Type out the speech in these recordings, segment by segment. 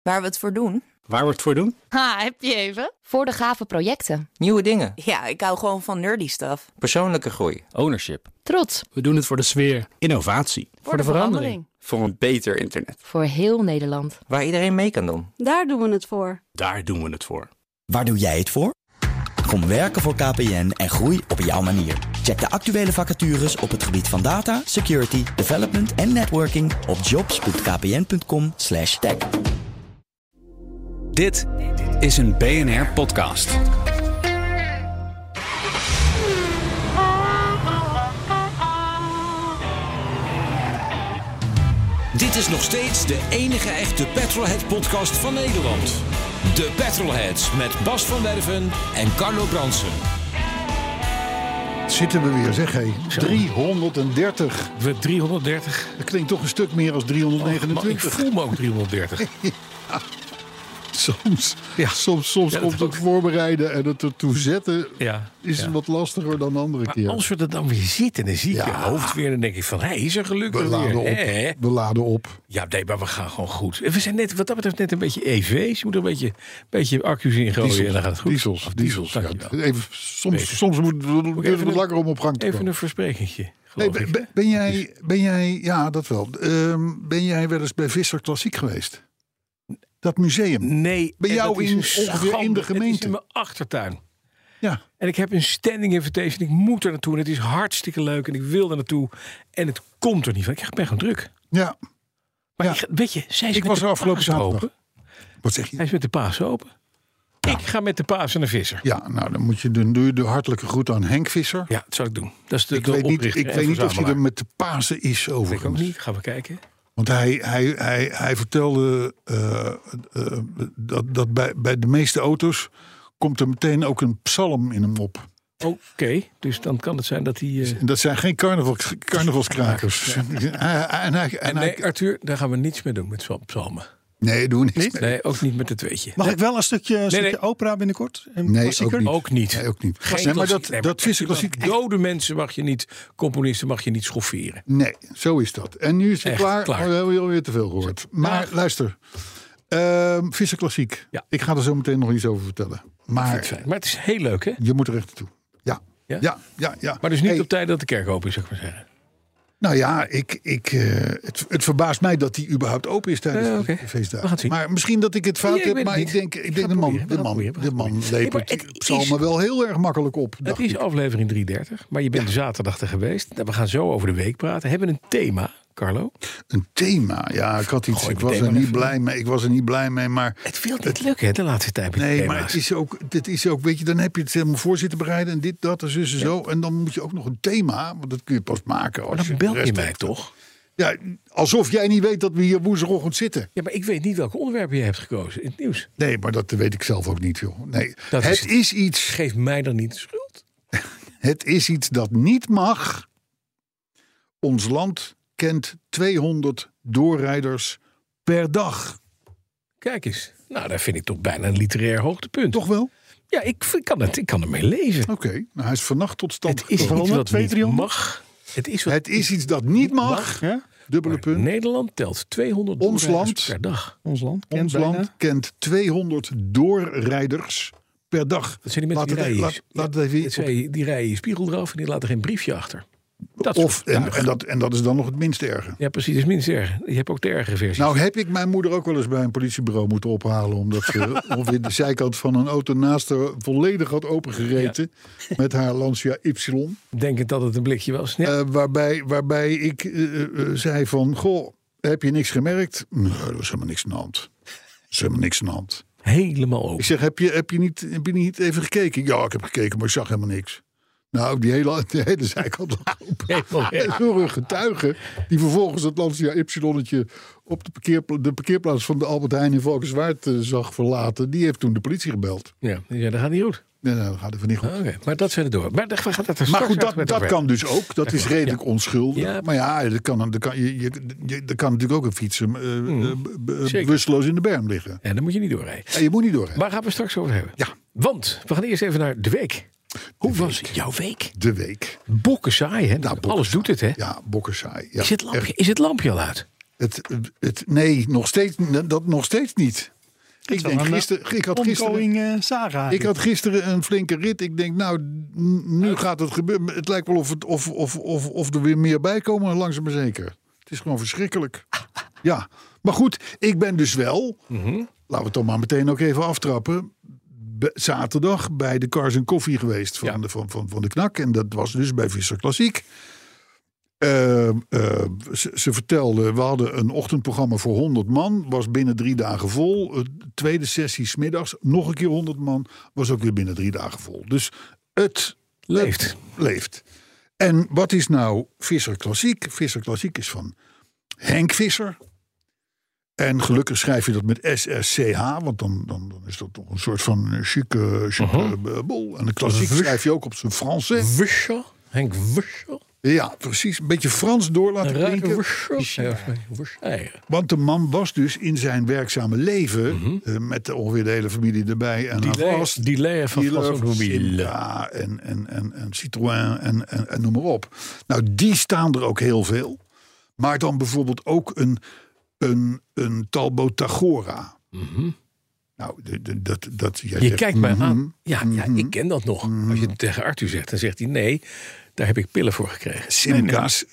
Waar we het voor doen? Waar we het voor doen? Ha, heb je even? Voor de gave projecten. Nieuwe dingen. Ja, ik hou gewoon van nerdy stuff. Persoonlijke groei. Ownership. Trots. We doen het voor de sfeer. Innovatie. Voor de verandering. Voor een beter internet. Voor heel Nederland. Waar iedereen mee kan doen. Daar doen we het voor. Daar doen we het voor. Waar doe jij het voor? Kom werken voor KPN en groei op jouw manier. Check de actuele vacatures op het gebied van data, security, development en networking op jobs.kpn.com/tech. Dit is een BNR-podcast. Dit is nog steeds de enige echte Petrolhead-podcast van Nederland. De Petrolheads met Bas van Werven en Carlo Bransen. Zitten we weer, zeg hé. 330. 330. Dat klinkt toch een stuk meer als 329. Maar ik voel me ook 330. Soms komt het voorbereiden en het ertoe zetten is wat lastiger dan de andere maar keer. Als we er dan weer zitten, dan zie ik je hoofd weer. Dan denk ik van, is er gelukkig weer. We laden op. Ja, nee, maar we gaan gewoon goed. We zijn net, wat dat betreft, net een beetje EV's. Je moet er een beetje accu's in gooien en dan gaat het goed. Diesels. Ja. Even, soms moet het wat langer om op gang te komen. Even een versprekingje. Ben jij, ja dat wel. Ben jij wel eens bij Visser Klassiek geweest? Dat museum. Nee. Bij jou ongeveer in de gemeente. Het is in mijn achtertuin. Ja. En ik heb een standing invitation. Ik moet er naartoe. En het is hartstikke leuk. En ik wil er naartoe. En het komt er niet van. Ik ben gewoon druk. Ja. Maar weet je, ik was er afgelopen zaterdag. Wat zeg je? Hij is met de Pasen open. Ja. Ik ga met de Pasen naar Visser. Ja, nou dan doe je de hartelijke groet aan Henk Visser. Ja, dat zal ik doen. Dat is de oprichter. Ik weet niet of hij er met de Pasen is overigens. Ik ook niet. Gaan we kijken. Want hij vertelde dat bij de meeste auto's komt er meteen ook een psalm in hem op. Oké, dus dan kan het zijn dat hij... Dat zijn geen carnavalskrakers. Nee, Arthur, daar gaan we niets mee doen met psalmen. Nee, doen we niet. Nee, ook niet met het tweetje. Mag ik wel een stukje opera binnenkort? Nee, ook niet. Nee, ook niet. Maar dat Visser Klassiek... Dode mensen mag je niet, componisten mag je niet schofferen. Nee, zo is dat. En nu is het klaar. We hebben alweer te veel gehoord. Maar luister, Visser Klassiek. Ja. Ik ga er zo meteen nog iets over vertellen. Maar het is heel leuk, hè? Je moet er echt naartoe. Ja. Maar dus niet op tijd dat de kerk open is, zou ik maar zeggen. Nou ja, het verbaast mij dat die überhaupt open is tijdens de feestdagen. Maar misschien dat ik het fout heb, maar ik denk de man lepelt psalmen wel heel erg makkelijk op. Het is aflevering 330, maar je bent zaterdag er geweest. We gaan zo over de week praten. Hebben we een thema, Carlo? Een thema? Ja, ik had iets. Ik was er niet blij mee, maar... Het wil niet lukken, hè, de laatste tijd. Nee, maar het is ook, weet je, dan heb je het helemaal voor zitten bereiden en dit, dat, en zus en zo. En dan moet je ook nog een thema, want dat kun je pas maken. Maar dan bel je mij toch? Ja, alsof jij niet weet dat we hier woensdagochtend zitten. Ja, maar ik weet niet welke onderwerpen je hebt gekozen in het nieuws. Nee, maar dat weet ik zelf ook niet, joh. Nee, het is iets... Geef mij dan niet de schuld. Het is iets dat niet mag. Ons land kent 200 doorrijders per dag. Kijk eens. Nou, dat vind ik toch bijna een literair hoogtepunt. Toch wel? Ja, ik kan ermee leven. Oké, nou, hij is vannacht tot stand gekomen. Het is iets wat niet mag. Het is iets dat niet mag. Ja? Dubbele punt. Nederland telt 200 doorrijders per dag. Ons land kent 200 doorrijders per dag. Dat zijn die mensen die rijden je spiegel eraf en die laten geen briefje achter. En dat is dan nog het minst erge. Ja, precies, het minst erge. Je hebt ook de erge versie. Nou heb ik mijn moeder ook wel eens bij een politiebureau moeten ophalen, omdat ze ongeveer de zijkant van een auto naast haar volledig had opengereten met haar Lancia Y. Denkend dat het een blikje was. Ja. Waarbij ik zei van, goh, heb je niks gemerkt? Nee, er is helemaal niks aan de hand. Helemaal open. Ik zeg, heb je niet even gekeken? Ja, ik heb gekeken, maar ik zag helemaal niks. Nou, de hele zijkant door een getuige die vervolgens het Lancia Y'tje op de parkeerplaats van de Albert Heijn in Valkenswaard zag verlaten. Die heeft toen de politie gebeld. Ja, dat gaat niet goed. Nee, dat gaat even niet goed. Okay, maar dat zijn door. Maar goed, dat kan dus ook. Dat is redelijk onschuldig. Ja. Maar ja, er kan natuurlijk ook een fietser bewusteloos in de berm liggen. En dan moet je niet doorrijden. Ja, je moet niet doorrijden. Waar gaan we straks over hebben? Ja. Want we gaan eerst even naar de week. Hoe was jouw week? De week. Bokken saai, hè? Nou, alles doet het, hè? Ja, bokken saai. Ja. Is het lampje al uit? Nee, nog steeds niet. Ik had gisteren een flinke rit. Ik denk, nou, nu gaat het gebeuren. Het lijkt wel of er weer meer bij komen, langzaam maar zeker. Het is gewoon verschrikkelijk. Ja, maar goed, ik ben dus wel... laten we het dan maar meteen ook even aftrappen... zaterdag bij de Cars & Coffee geweest van de Knak. En dat was dus bij Visser Klassiek. Ze vertelde, we hadden een ochtendprogramma voor 100 man. Was binnen 3 dagen vol. Tweede sessie 's middags, nog een keer 100 man. Was ook weer binnen 3 dagen vol. Dus het leeft. En wat is nou Visser Klassiek? Visser Klassiek is van Henk Visser. En gelukkig schrijf je dat met SSCH, want dan is dat toch een soort van chique bol. En de klassiek schrijf je ook op zijn Frans. Visser? Henk Visser? Ja, precies. Een beetje Frans door laten klinken. Want de man was dus in zijn werkzame leven, met ongeveer de hele familie erbij. En die van Simca en Citroën en noem maar op. Nou, die staan er ook heel veel. Maar dan bijvoorbeeld ook een Talbot Tagora. Nou, je kijkt mij aan. Ja, ik ken dat nog. Als je het tegen Arthur zegt, dan zegt hij nee. Daar heb ik pillen voor gekregen. Simca's.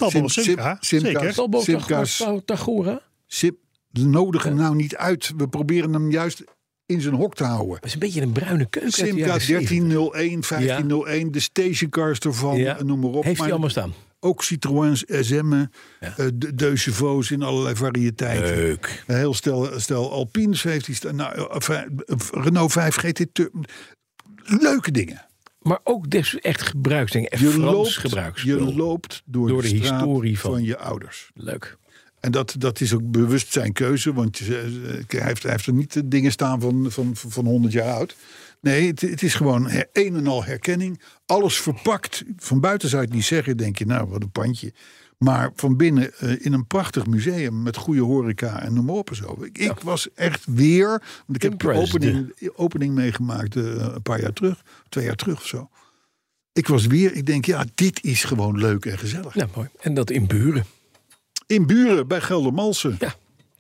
Talbot Tagora. Nodig hem nou niet uit. We proberen hem juist in zijn hok te houden. Het is een beetje een bruine keuken. Simca 1301, 1501, de stationcars ervan, noem maar op. Heeft hij allemaal staan? Ook Citroëns, SM'en, de Chevaux in allerlei variëteiten. Leuk. Een heel stel Alpines heeft hij staan. Nou, Renault 5 GT. Leuke dingen. Maar ook dus echt gebruiksdingen. Echt Frans gebruiksspul. Je loopt door de historie van je ouders. Leuk. En dat is ook bewust zijn keuze. Want hij heeft er niet dingen staan van 100 jaar oud. Nee, het is gewoon een en al herkenning. Alles verpakt. Van buiten zou je het niet zeggen. Denk je, nou, wat een pandje. Maar van binnen in een prachtig museum met goede horeca en noem maar op en zo. Ik was echt weer... Want ik heb de opening meegemaakt een paar jaar terug. 2 jaar terug of zo. Ik denk, ja, dit is gewoon leuk en gezellig. Ja, mooi. En dat in Buren. In Buren, bij Geldermalsen. Ja.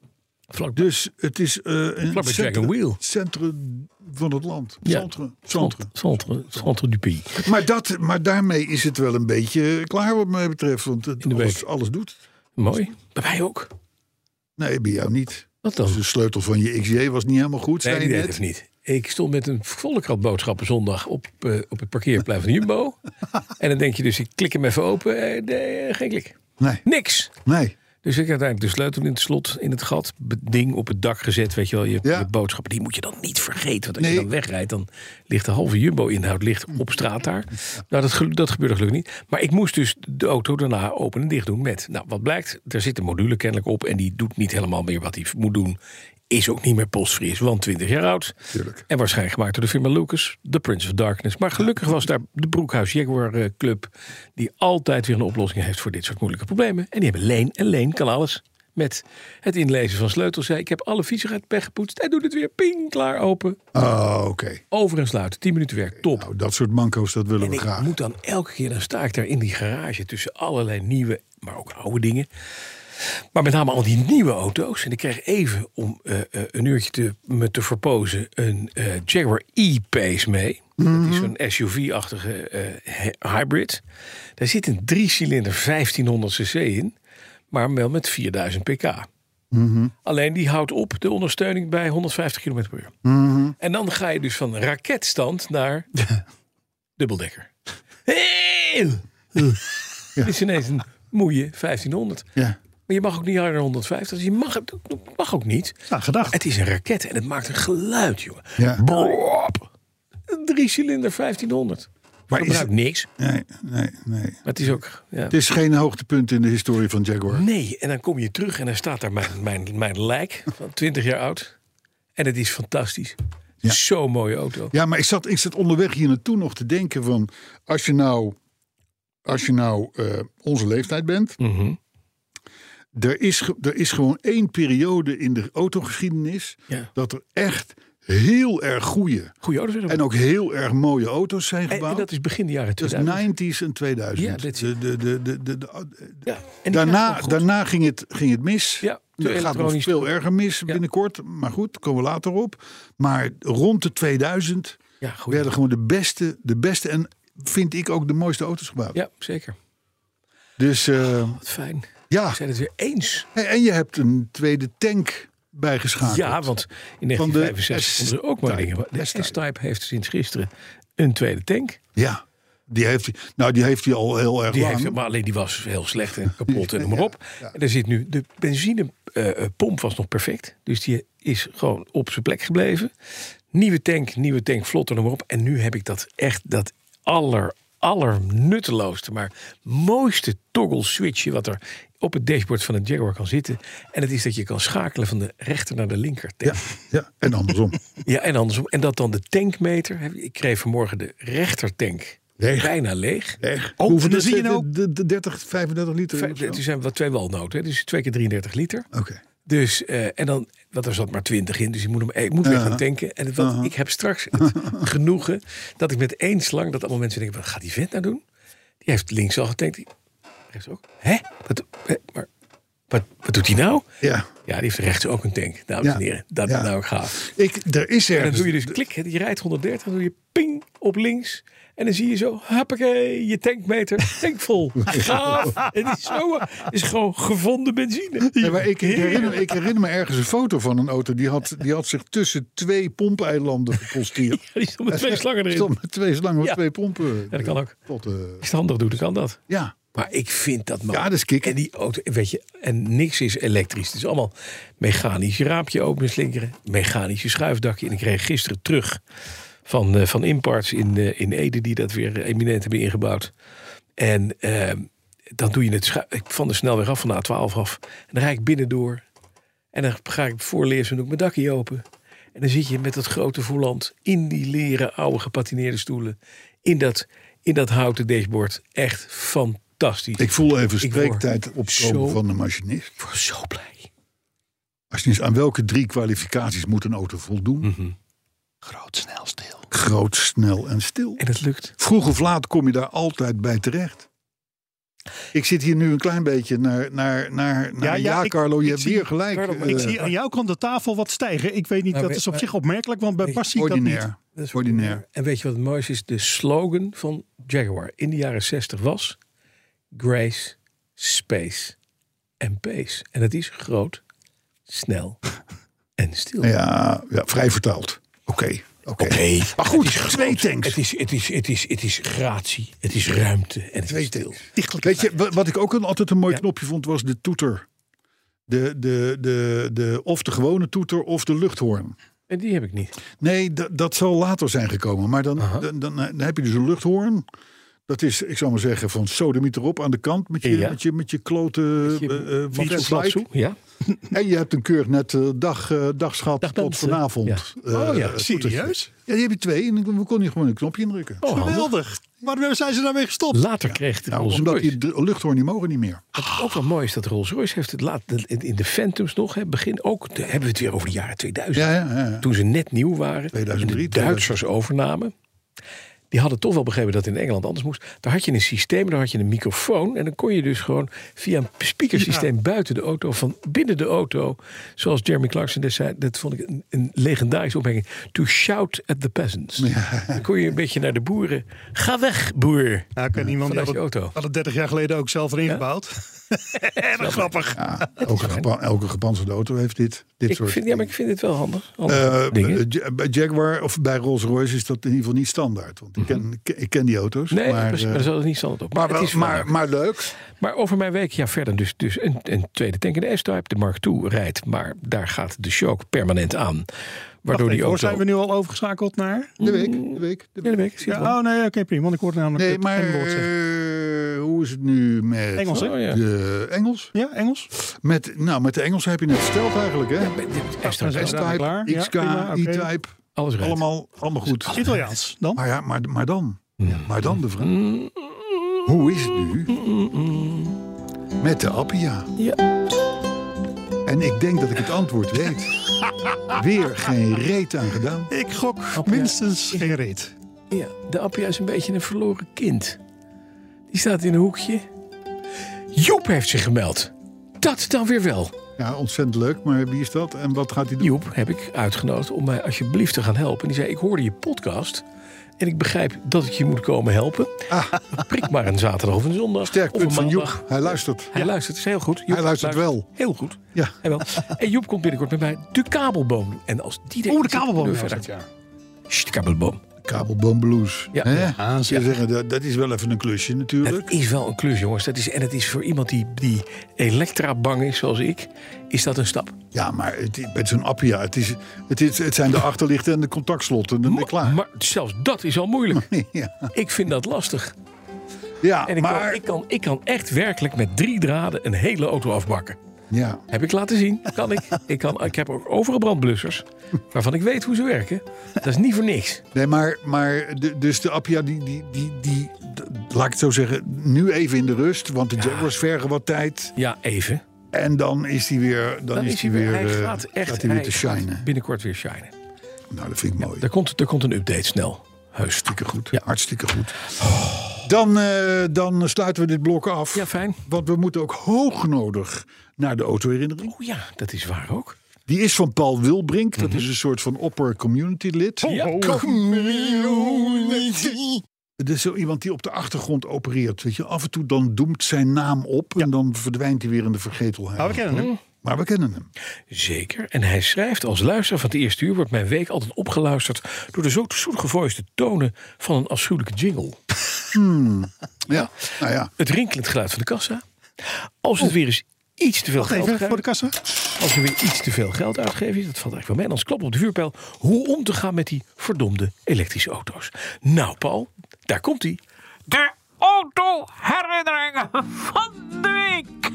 Dus het is een centrum van het land. Centre du pays. Maar daarmee is het wel een beetje klaar wat mij betreft. Want alles doet. Mooi. Bij mij ook. Nee, bij jou niet. Wat dan? Dus de sleutel van je XJ was niet helemaal goed. Nee, die deed het niet. Ik stond met een volle krant boodschappen zondag op het parkeerplein van de Jumbo. En dan denk je dus, ik klik hem even open. Nee, geen klik. Nee. Niks. Nee. Dus ik heb uiteindelijk de sleutel in het slot, in het gat, ding op het dak gezet. Weet je wel, je boodschappen, die moet je dan niet vergeten. Want als je dan wegrijdt, dan ligt de halve Jumbo-inhoud op straat daar. Nou, dat gebeurde gelukkig niet. Maar ik moest dus de auto daarna open en dicht doen met... Nou, wat blijkt, er zit een module kennelijk op en die doet niet helemaal meer wat hij moet doen. Is ook niet meer polsfris, want 20 jaar oud. Tuurlijk. En waarschijnlijk gemaakt door de firma Lucas, The Prince of Darkness. Maar gelukkig was daar de Broekhuis Jaguar Club... die altijd weer een oplossing heeft voor dit soort moeilijke problemen. En die hebben Leen. En Leen kan alles met het inlezen van sleutels. Zei, ik heb alle fietsen uit pech gepoetst. Hij doet het weer, ping, klaar, open. Oh, oké. Over en sluiten, 10 minuten werk, top. Nou, dat soort manco's, dat willen we graag. En ik moet dan elke keer, dan sta ik daar in die garage... tussen allerlei nieuwe, maar ook oude dingen... Maar met name al die nieuwe auto's. En ik kreeg even om een uurtje me te verpozen een Jaguar E-Pace mee. Dat is zo'n SUV-achtige hybrid. Daar zit een 3-cilinder 1500 cc in. Maar wel met 4000 pk. Alleen die houdt op de ondersteuning bij 150 km per uur. En dan ga je dus van raketstand naar dubbeldekker. Het is ineens een moeie 1500. Ja. Maar je mag ook niet harder dan 150. Dus je mag ook niet. Ja, gedacht. Het is een raket en het maakt een geluid, jongen. Ja. Brop. Een 3-cilinder 1500. Maar gebruikt niks. Nee. Maar het is ook... Ja. Het is geen hoogtepunt in de historie van Jaguar. Nee, en dan kom je terug en dan staat daar mijn lijk van 20 jaar oud. En het is fantastisch. Ja. Zo'n mooie auto. Ja, maar ik zat onderweg hier naartoe nog te denken van... Als je nou onze leeftijd bent... Er is gewoon één periode in de autogeschiedenis... dat er echt heel erg goede Goeie auto's. en ook heel erg mooie auto's zijn gebouwd. En dat is begin de jaren Dus 2000. 90's en 2000. Ja, dit en daarna ging het mis. Ja, Het gaat nog elektronisch. veel erger mis binnenkort. Maar goed, daar komen we later op. Maar rond de 2000 werden gewoon de beste en vind ik ook de mooiste auto's gebouwd. Ja, zeker. Dus Wat fijn. ja. We zijn het weer eens. En je hebt een tweede tank bijgeschakeld. Ja, want in Van de 1965 konden er ook maar dingen. De S-Type heeft sinds gisteren een tweede tank. Ja, die heeft hij al heel erg lang. Maar alleen die was heel slecht en kapot en noem maar op. Ja. En er zit nu, de benzinepomp was nog perfect. Dus die is gewoon op zijn plek gebleven. Nieuwe tank, vlotter, noem maar op. En nu heb ik dat allernutteloosste, maar mooiste toggle switchje wat er op het dashboard van een Jaguar kan zitten. En het is dat je kan schakelen van de rechter naar de linker tank. Ja, en andersom. Ja, en andersom. En dat dan de tankmeter. Ik kreeg vanmorgen de rechtertank bijna leeg. Hoeveel dan zie je nou? De 30, 35 liter? Het zijn wat 2 walnoten, dus 2 keer 33 liter. Oké. Dus, en dan, want er zat maar 20 in, dus ik moet weer gaan tanken. En ik heb straks het genoegen dat ik met 1 slang, dat allemaal mensen denken, wat gaat die vent nou doen? Die heeft links al getankt. Rechts ook. Hè? Wat doet hij nou? Ja, die heeft rechts ook een tank. Dames en heren, dat is nou gaaf. Er is en dan doe je dus klik, je rijdt 130, dan doe je ping op links. En dan zie je zo, hoppakee, je tankmeter, tankvol. Gaaf. Het is gewoon gevonden benzine. Ja, maar ik herinner me ergens een foto van een auto. Die had zich tussen 2 pompeilanden geposteerd. Ja, die stond met 2 slangen erin. Stond met 2 slangen, 2 pompen. Ja, dat kan ook. Als je het handig doet, dan kan dat. Ja. Maar ik vind dat man. Ja, dat is kicken. En die auto, weet je, en niks is elektrisch. Het is allemaal mechanisch. Je raampje open slinkeren, mechanische schuifdakje. En ik kreeg gisteren terug van Imparts in Ede, die dat weer eminent hebben ingebouwd. En dan doe je het van de snelweg af, van de A12 af. En dan rijd ik binnendoor. En dan ga ik voorlezen en doe ik mijn dakje open. En dan zit je met dat grote volant in die leren oude gepatineerde stoelen. In dat houten dashboard. Echt fantastisch. Ik voel even spreektijd opkomen van de machinist. Ik word zo blij. Machinist, aan welke 3 kwalificaties moet een auto voldoen? Mm-hmm. Groot, snel, stil. Groot, snel en stil. En het lukt. Vroeg of laat kom je daar altijd bij terecht. Ik zit hier nu een klein beetje naar Carlo, je hebt weer gelijk. Carlo, ik zie aan jouw kant de tafel wat stijgen. Ik weet niet, dat is op zich opmerkelijk, want bij Bas zie ik dat niet. Dat is ordinair. En weet je wat het mooiste is? De slogan van Jaguar in de jaren 60 was Grace, Space en Pace. En dat is groot, snel en stil. Ja, vrij vertaald. Oké. Maar goed, 2 tanks. Het is gratie, het is ruimte en het is stil. Weet je, wat ik ook altijd een mooi knopje vond, was de toeter. Of de gewone toeter of de luchthoorn. En die heb ik niet. Nee, dat zal later zijn gekomen. Maar dan heb je dus een luchthoorn. Dat is, ik zou maar zeggen, van sodemiet erop aan de kant. Met je klote flashlight. Ja. En je hebt een keurig net dagschat tot vanavond. Serieus? Ja, die heb je 2 en we konden gewoon een knopje indrukken. Geweldig. Waarom zijn ze daarmee gestopt? Later kreeg de Rolls-Royce. Omdat die luchthoorn die mogen niet meer. Wat ook wel mooi is dat Rolls-Royce heeft het in de Phantoms nog. Begin ook, hebben we het weer over de jaren 2000. Ja. Toen ze net nieuw waren. 2003. En de Duitsers overnamen. Die hadden toch wel begrepen dat het in Engeland anders moest. Daar had je een systeem, daar had je een microfoon. En dan kon je dus gewoon via een speakersysteem buiten de auto, van binnen de auto. Zoals Jeremy Clarkson destijds, dat vond ik een legendarische opmerking. To shout at the peasants. Ja. Dan kon je een beetje naar de boeren. Ga weg, boer. Nou, kan iemand die auto. Had het 30 jaar geleden ook zelf erin gebouwd. Erg grappig. Ja, elke gepantserde auto heeft dit soort. Maar ik vind het wel handig. Bij Jaguar of bij Rolls-Royce is dat in ieder geval niet standaard. Want ik ken die auto's. Nee, maar dat is het niet standaard op. Maar leuk. Maar over mijn week, verder dus een tweede tank in de S-Type. De Mark II rijdt, maar daar gaat de shock permanent aan. Waardoor die auto... Zijn we nu al overgeschakeld naar? De week. Ja, oké, prima. Want ik hoorde namelijk het N-woord zeggen. Hoe is het nu met Engels, de Engels? Ja, Engels. Met de Engels heb je net verteld eigenlijk, hè? S-Type, XK, E-Type. Alles rijdt. Allemaal goed. Italiaans dan? Maar dan de vraag. Hoe is het nu met de Appia? Ja. En ik denk dat ik het antwoord weet. Weer geen reet aan gedaan. Ik gok minstens geen reet. Ja, de Appia is een beetje een verloren kind. Die staat in een hoekje. Joep heeft zich gemeld. Dat dan weer wel. Ja, ontzettend leuk. Maar wie is dat? En wat gaat hij doen? Joep heb ik uitgenodigd om mij alsjeblieft te gaan helpen. En die zei, ik hoorde je podcast. En ik begrijp dat ik je moet komen helpen. Prik maar een zaterdag of een zondag. Sterk of punt een van maandag. Joep. Hij luistert. Hij luistert, is heel goed. Joep Hij luistert wel. Heel goed. Ja. Hij wel. En Joep komt binnenkort met mij de kabelboom doen. En als die De kabelboom. verder. De kabelboom. Kabelboomblues. Ja. Hè? Zeggen, dat is wel even een klusje natuurlijk. Het is wel een klus, jongens. En het is voor iemand die Elektra bang is, zoals ik, is dat een stap. Ja, maar met zo'n Appia, het zijn de achterlichten en de contactslotten. En dan ben je klaar. Maar zelfs dat is al moeilijk. Ja. Ik vind dat lastig. Ja, En ik kan echt werkelijk met 3 draden een hele auto afbakken. Ja. Heb ik laten zien. Kan ik. Ik heb ook overal brandblussers. Waarvan ik weet hoe ze werken. Dat is niet voor niks. Nee, maar dus de Appia, laat ik het zo zeggen, nu even in de rust. Want de Jaguars vergen wat tijd. Ja, even. En dan is hij weer, Hij gaat te shinen. Binnenkort weer shinen. Nou, dat vind ik mooi. Er komt een update snel. Hartstikke goed. Ja. Hartstikke goed. Dan sluiten we dit blok af. Ja, fijn. Want we moeten ook hoognodig naar de autoherinnering. Oh ja, dat is waar ook. Die is van Paul Wilbrink. Dat is een soort van opper community lid. Ja. Het is zo iemand die op de achtergrond opereert. Weet je, af en toe dan doemt zijn naam op. En dan verdwijnt hij weer in de vergetelheid. Maar we kennen hem. Maar we kennen hem. Zeker. En hij schrijft: als luisteraar van het eerste uur wordt mijn week altijd opgeluisterd door de zo zoetgevoiste tonen van een afschuwelijke jingle. Ja, nou ja. Het rinkelend geluid van de kassa. Als het weer eens iets te veel Wacht geld even, gaat. voor de kassa. Als er weer iets te veel geld uitgegeven is, dat valt eigenlijk wel mee. En dan klopt op de vuurpijl hoe om te gaan met die verdomde elektrische auto's. Nou, Paul, daar komt hij. De autoherinneringen van de week.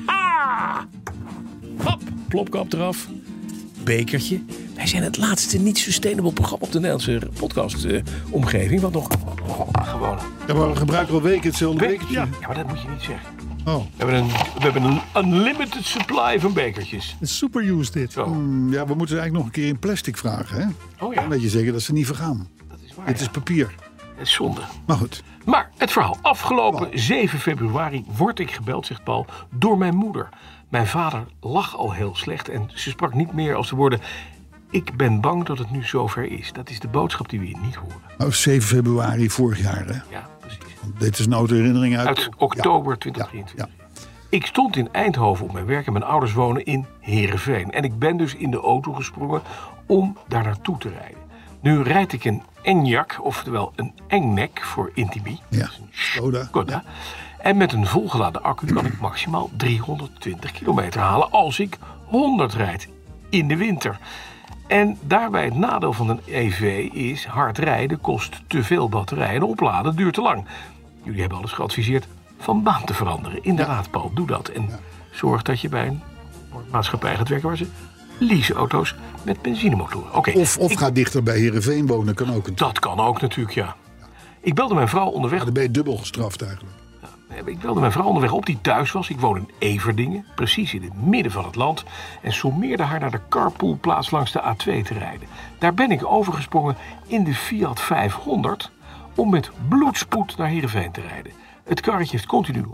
Hop, plopkap eraf. Bekertje. Wij zijn het laatste niet-sustainable programma op de Nederlandse podcast-omgeving. Wat nog gewoon. Ja, maar we gebruiken al weken hetzelfde bekertje. Ja, maar dat moet je niet zeggen. Oh. We hebben een unlimited supply van bekertjes. Een superuse dit. Zo. Ja, we moeten ze eigenlijk nog een keer in plastic vragen. Hè? Oh ja. Dan weet je zeker dat ze niet vergaan. Dat is waar. Het is papier. Het is zonde. Maar goed. Maar het verhaal. Afgelopen 7 februari word ik gebeld, zegt Paul, door mijn moeder. Mijn vader lag al heel slecht en ze sprak niet meer als de woorden: ik ben bang dat het nu zover is. Dat is de boodschap die we hier niet horen. Nou, 7 februari vorig jaar. Hè? Ja, precies. Want dit is een autoherinnering Uit oktober 2023. Ja. Ik stond in Eindhoven op mijn werk en mijn ouders wonen in Heerenveen. En ik ben dus in de auto gesprongen om daar naartoe te rijden. Nu rijd ik een Enyaq, oftewel een Enyaq voor Intibi. Ja, Skoda. Skoda. En met een volgeladen accu kan ik maximaal 320 kilometer halen als ik 100 rijd in de winter. En daarbij het nadeel van een EV is: hard rijden kost te veel batterij en opladen duurt te lang. Jullie hebben alles geadviseerd van baan te veranderen. Inderdaad, Paul, doe dat. En zorg dat je bij een maatschappij gaat werken waar ze leaseauto's met benzinemotoren. Oké. Of ga dichter bij Heerenveen wonen, kan ook. Dat kan ook natuurlijk, ja. Ik belde mijn vrouw onderweg. Ja, dan ben je dubbel gestraft eigenlijk. Ik belde mijn vrouw onderweg op die thuis was. Ik woon in Everdingen, precies in het midden van het land. En sommeerde haar naar de carpoolplaats langs de A2 te rijden. Daar ben ik overgesprongen in de Fiat 500 om met bloedspoed naar Heerenveen te rijden. Het karretje heeft continu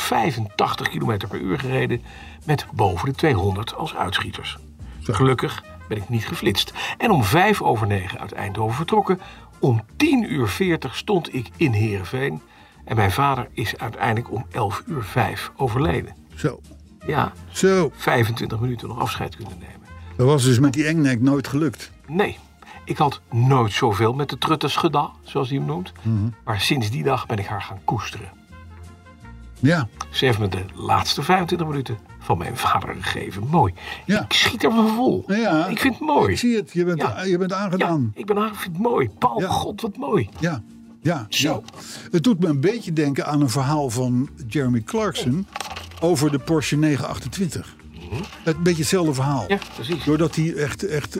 185 km per uur gereden met boven de 200 als uitschieters. Gelukkig ben ik niet geflitst. En om 9:05 uit Eindhoven vertrokken. Om 10:40 stond ik in Heerenveen. En mijn vader is uiteindelijk om 11:05 overleden. Zo. Ja, Zo. 25 minuten nog afscheid kunnen nemen. Dat was dus met die Enyaq nooit gelukt. Nee, ik had nooit zoveel met de truttes gedaan, zoals hij hem noemt. Maar sinds die dag ben ik haar gaan koesteren. Ja. Ze heeft me de laatste 25 minuten van mijn vader gegeven. Mooi. Ja. Ik schiet er van vol. Ja. Ik vind het mooi. Ik zie het. Je bent aangedaan. Ja, ik vind het mooi. Paul, Ja. god, wat mooi. Ja. Ja. Zo. Het doet me een beetje denken aan een verhaal van Jeremy Clarkson over de Porsche 928. Een beetje hetzelfde verhaal. Ja, precies. Doordat hij echt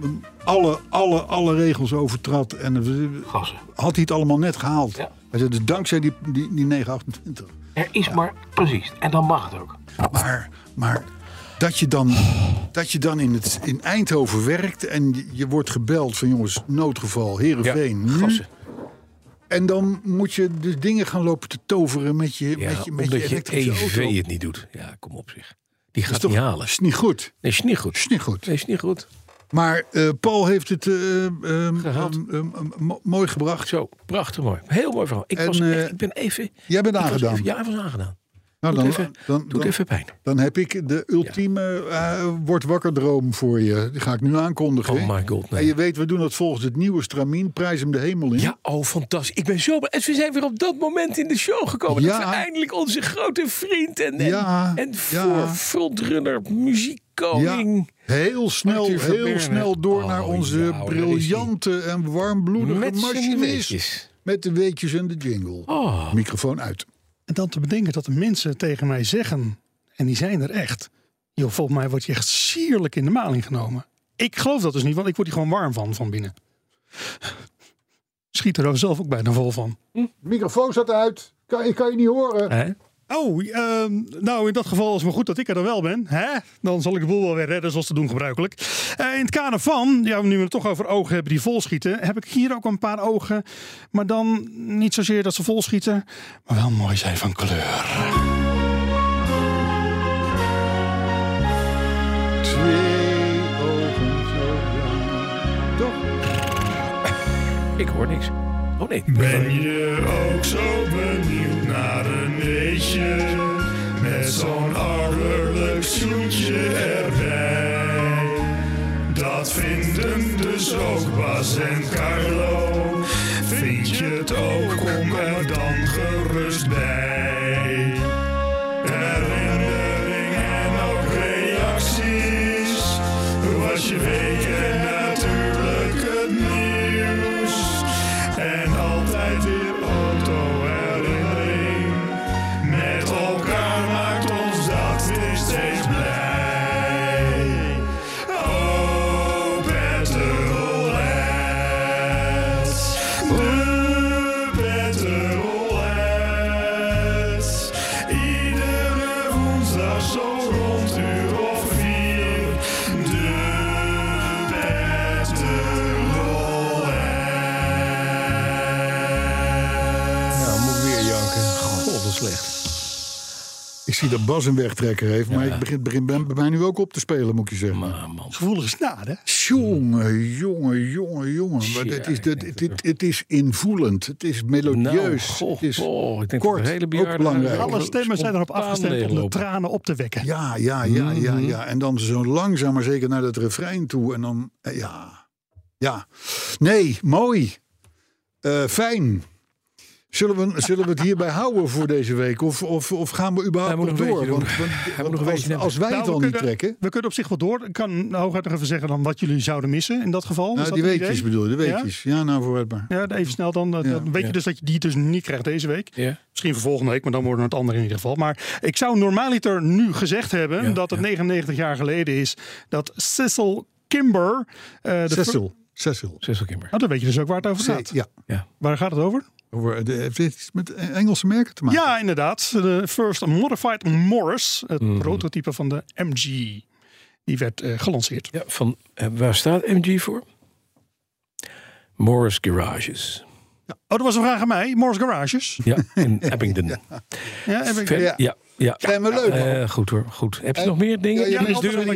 alle regels overtrad. En Gassen. had hij het allemaal net gehaald. Ja. Hij zei, dus dankzij die 928. Er is maar, precies. En dan mag het ook. Maar dat je dan in Eindhoven werkt en je wordt gebeld van jongens, noodgeval, Heerenveen. Ja, gassen. En dan moet je dus dingen gaan lopen te toveren met je omdat je elektrische EV auto. het niet doet. Ja, kom op zeg. Die gaat Is niet halen. Is niet goed. Nee, is niet goed. Is niet goed. Nee, is niet goed. Maar Paul heeft het Gehaald. mooi gebracht. Zo, prachtig mooi. Heel mooi verhaal. Ik ben even... Jij bent aangedaan. Ja, hij was aangedaan. Nou, Doet even pijn. Dan heb ik de ultieme word wakker droom voor je. Die ga ik nu aankondigen. Oh my god. Nee. En je weet, we doen dat volgens het nieuwe stramien. Prijs hem de hemel in. Ja, fantastisch. Ik ben zo blij. We zijn weer op dat moment in de show gekomen. Ja. Dat we eindelijk onze grote vriend en frontrunner, muziekkoning... Ja. Heel snel door naar onze briljante en warmbloedige machinist. Met de weetjes en de jingle. Microfoon uit. En dan te bedenken dat de mensen tegen mij zeggen, en die zijn er echt, joh, volgens mij word je echt sierlijk in de maling genomen. Ik geloof dat dus niet, want ik word hier gewoon warm van binnen. Schiet er zelf ook bijna vol van. Microfoon staat uit. Ik kan je niet horen. Oh, nou in dat geval is het maar goed dat ik er dan wel ben. Hè? Dan zal ik de boel wel weer redden zoals te doen gebruikelijk. In het kader van, nu we het toch over ogen hebben die volschieten, heb ik hier ook een paar ogen. Maar dan niet zozeer dat ze volschieten, maar wel mooi zijn van kleur. Twee ogen zo lang. Toch? Ik hoor niks. Oh nee. Ben je ook zo benieuwd naar een weetje met zo'n ouderlijk zoetje erbij? Dat vinden dus ook Bas en Carlo. Vind je het ook, kom er dan gerust bij. Herinnering en ook reacties, was je week en natuurlijk het nieuws. En altijd weer autoherinnering. Met elkaar maakt ons dat weer steeds blij. Oh, Petrolheads. De Petrolheads. Iedere woensdag zo rond uur of 4. De Petrolheads. Slecht. Ik zie dat Bas een wegtrekker heeft, maar ik begin bij mij nu ook op te spelen, moet je zeggen. Man. Gevoelige snaar, hè? Jongen. Maar het is invoelend. Het is melodieus. Het is ik denk kort, dat hele ook belangrijk. Alle stemmen zijn erop afgestemd om de tranen op te wekken. Ja. En dan zo langzaam maar zeker naar dat refrein toe. En dan, ja. Nee, mooi. Fijn. Zullen we het hierbij houden voor deze week? Of gaan we überhaupt nog door? Want als wij het al niet trekken... We kunnen op zich wel door. Ik kan hooguit nog even zeggen dan wat jullie zouden missen in dat geval. Nou, die weetjes bedoel je, de weetjes. Ja, nou vooruitbaar. Ja, even snel dan. Dan weet je dus dat je die dus niet krijgt deze week. Ja. Misschien voor volgende week, maar dan worden het andere in ieder geval. Maar ik zou normaliter nu gezegd hebben dat het 99 jaar geleden is dat Cecil Kimber... Cecil Kimber. Dan weet je dus ook waar het over gaat. Ja. Waar gaat het over? Heeft dit iets met Engelse merken te maken? Ja, inderdaad. De First Modified Morris, het prototype van de MG. Die werd gelanceerd. Ja, waar staat MG voor? Morris Garages. Ja. Oh, dat was een vraag aan mij. Morris Garages. Ja, in Abingdon. Ja. Zijn we leuk. Goed hoor, goed. Heb je nog meer dingen? Ja,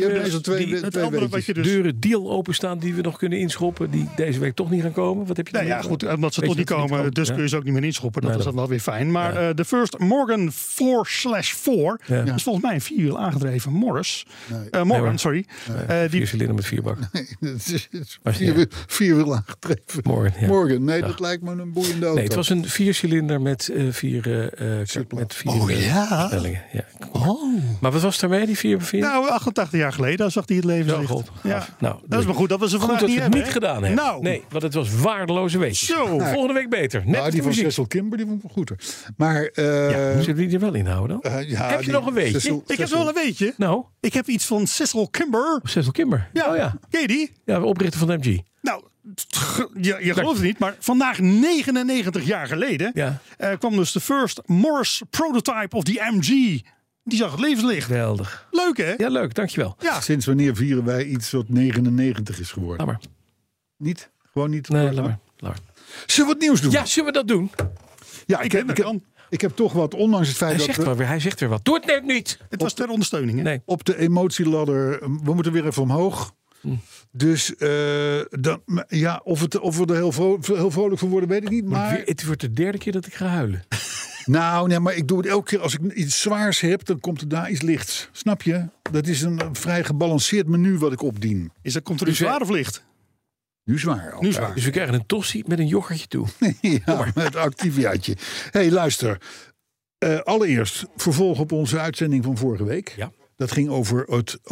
deuren deal openstaan die we nog kunnen inschoppen, die deze week toch niet gaan komen. Wat heb je goed, omdat ze toch niet komen, dus kun je ze ook niet meer inschoppen. Dat is dan wel weer fijn. Maar de First Morgan 4/4 is volgens mij een 4-wiel aangedreven Morris. Morgan, sorry. 4-cilinder met 4 bak. Nee, dat is 4-wiel aangedreven. Morgan, nee, dat lijkt me een boeiende auto. Nee, het was een 4-cilinder met 4 stellingen. Ja. Maar wat was daarmee, die 4x4? Nou, 88 jaar geleden zag hij het leven. Dat is maar goed dat we ze vandaag niet hebben. Niet gedaan hebben. Nou. Nee, want het was waardeloze week. Volgende week beter. Net die van Cecil Kimber, die vond ik wel goed. Maar moeten we die er wel in houden dan? Heb je nog een weetje? Ik heb wel een weetje. Nou? Ik heb iets van Cecil Kimber. Cecil Kimber? Ja. Ken je die? Ja, oprichter van de MG. Nou, je gelooft het niet, maar vandaag 99 jaar geleden kwam dus de First Morris prototype of the MG. Die zag het levenslicht. Geweldig. Leuk, hè? Ja, leuk. Dankjewel. Ja. Sinds wanneer vieren wij iets wat 99 is geworden? Laat maar. Niet? Gewoon niet? Nee, laat maar. Zullen we wat nieuws doen? Ja, zullen we dat doen? Ja, ik heb toch wat, ondanks het feit Hij zegt weer wat. Doe het net niet. Het was ter ondersteuning, hè? Nee. op de emotieladder, we moeten weer even omhoog. Dus of we er heel vrolijk van worden, weet ik niet. Maar Het wordt de derde keer dat ik ga huilen. nou, nee, maar ik doe het elke keer als ik iets zwaars heb, dan komt er daar iets lichts. Snap je? Dat is een vrij gebalanceerd menu wat ik opdien. Komt er nu zwaar of licht? Nu zwaar. Nu zwaar. Dus we krijgen een tossie met een yoghurtje toe. Ja, met Activiaatje. Hey, luister. Allereerst vervolg op onze uitzending van vorige week. Ja. Dat ging over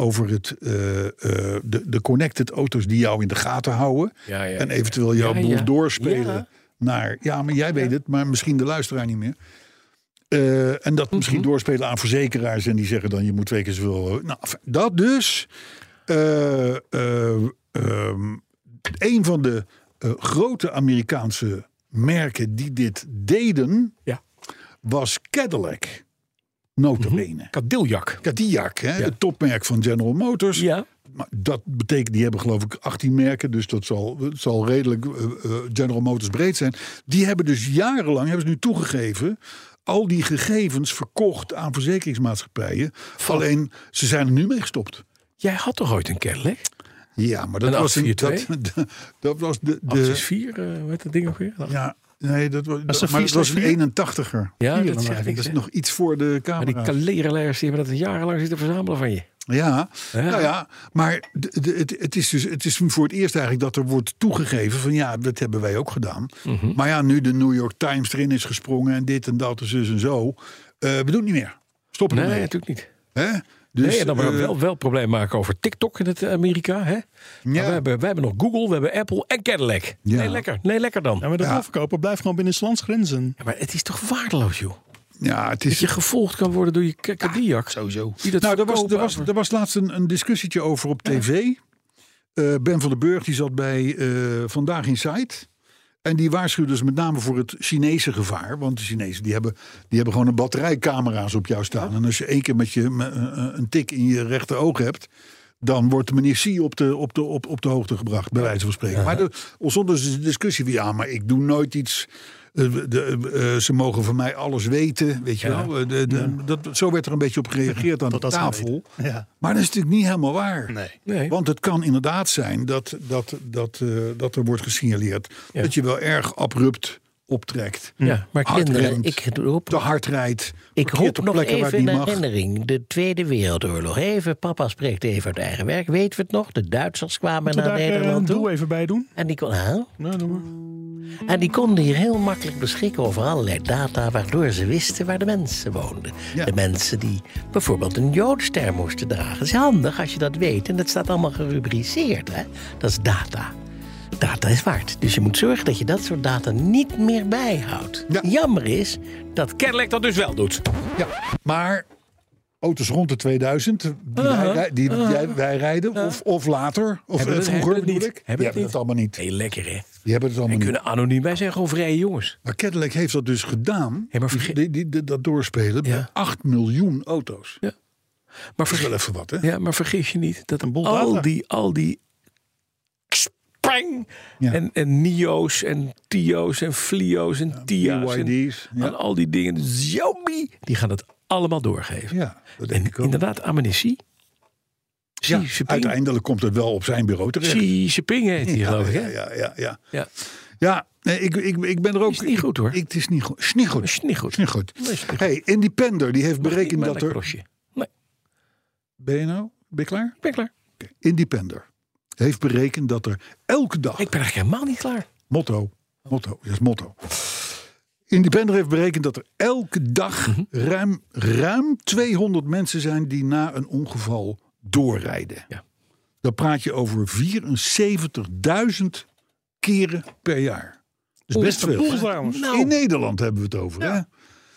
de connected auto's die jou in de gaten houden. Ja. En eventueel jouw boel doorspelen Ja. naar... Ja, maar jij weet het, maar misschien de luisteraar niet meer. En dat misschien doorspelen aan verzekeraars. En die zeggen dan, je moet 2 keer zoveel... Nou, dat dus. Een van de grote Amerikaanse merken die dit deden... was Cadillac. Nota bene. Cadillac, hè? Het topmerk van General Motors. Ja. Maar dat betekent, die hebben geloof ik 18 merken. Dus dat zal redelijk General Motors breed zijn. Die hebben dus jarenlang, nu toegegeven... al die gegevens verkocht aan verzekeringsmaatschappijen. Alleen, ze zijn er nu mee gestopt. Jij had toch ooit een Cadillac? Ja, maar dat was dat was de 864, hoe heet dat ding ook weer? Ja, nee, dat was een 81er. Ja, dat is nog iets voor de camera. Maar die kalerenleiders die hebben dat jarenlang zitten verzamelen van je. Ja, nou ja, maar het is voor het eerst eigenlijk dat er wordt toegegeven van ja, dat hebben wij ook gedaan. Maar ja, nu de New York Times erin is gesprongen en dit en dat en zus en zo. We doen het niet meer. Stoppen ermee. Nee, natuurlijk niet. Hè? Dus, nee, en dan maar wel probleem maken over TikTok in het Amerika. Hè? Ja. Wij hebben nog Google, we hebben Apple en Cadillac. Ja. Nee, lekker dan. Ja, maar de doorverkoper blijft gewoon binnen 's lands grenzen. Ja, maar het is toch waardeloos, joh? Ja, het is... Dat je gevolgd kan worden door je Cadillac. Sowieso. Er was laatst een discussietje over op tv. Ben van den Burg die zat bij Vandaag Inside. En die waarschuwde dus met name voor het Chinese gevaar. Want de Chinezen die hebben gewoon een batterijcamera's op jou staan. En als je 1 keer met een tik in je rechteroog hebt... dan wordt de meneer Xi op de hoogte gebracht, bij wijze van spreken. Maar er ontstond dus een discussie van... ja, maar ik doe nooit iets... ze mogen van mij alles weten, weet je wel. Zo werd er een beetje op gereageerd aan de tafel. Ja. Maar dat is natuurlijk niet helemaal waar. Nee. Want het kan inderdaad zijn dat er wordt gesignaleerd... dat je wel erg abrupt optrekt. Ja, maar kinderen, te hard rijdt. Ik roep nog even in herinnering. De Tweede Wereldoorlog. Even, papa spreekt even uit eigen werk. Weten we het nog? De Duitsers kwamen naar Nederland toe. Doe even bij doen. En die En die konden hier heel makkelijk beschikken over allerlei data... waardoor ze wisten waar de mensen woonden. Ja. De mensen die bijvoorbeeld een joodster moesten dragen. Dat is handig als je dat weet. En dat staat allemaal gerubriceerd. Hè? Dat is data. Data is waard. Dus je moet zorgen dat je dat soort data niet meer bijhoudt. Ja. Jammer is dat Cadillac dat dus wel doet. Ja, maar auto's rond de 2000 die wij rijden of later of vroeger bedoel ik. Hebben het allemaal niet. Heel lekker hè. Die hebben het allemaal niet. Kunnen anoniem. Wij zijn gewoon vrije jongens. Maar Cadillac heeft dat dus gedaan. Hey, maar dat doorspelen bij 8 miljoen auto's. Ja. Maar dat is wel even wat hè. Ja, maar vergis je niet dat al die en Nio's en Tio's en Flio's en Tia's en al die dingen. Xiaomi, die gaan het allemaal doorgeven. Ja, dat denk ik ook. Inderdaad, ammunitie. Ja, uiteindelijk komt het wel op zijn bureau terecht. Xi Jinping heet hij, geloof ik. Hè? Ja, nee, ik ben er ook... Het is niet goed hoor. Het is niet goed. Hey, Independer, die heeft berekend dat er... Nee. Ben je klaar? Ik ben klaar. Okay. Independer heeft berekend dat er elke dag... Ik ben eigenlijk helemaal niet klaar. Motto. Dat is motto. Independer heeft berekend dat er elke dag ruim 200 mensen zijn... die na een ongeval doorrijden. Ja. Dan praat je over 74.000 keren per jaar. Dus best veel. Nou. In Nederland hebben we het over. Ja. Hè?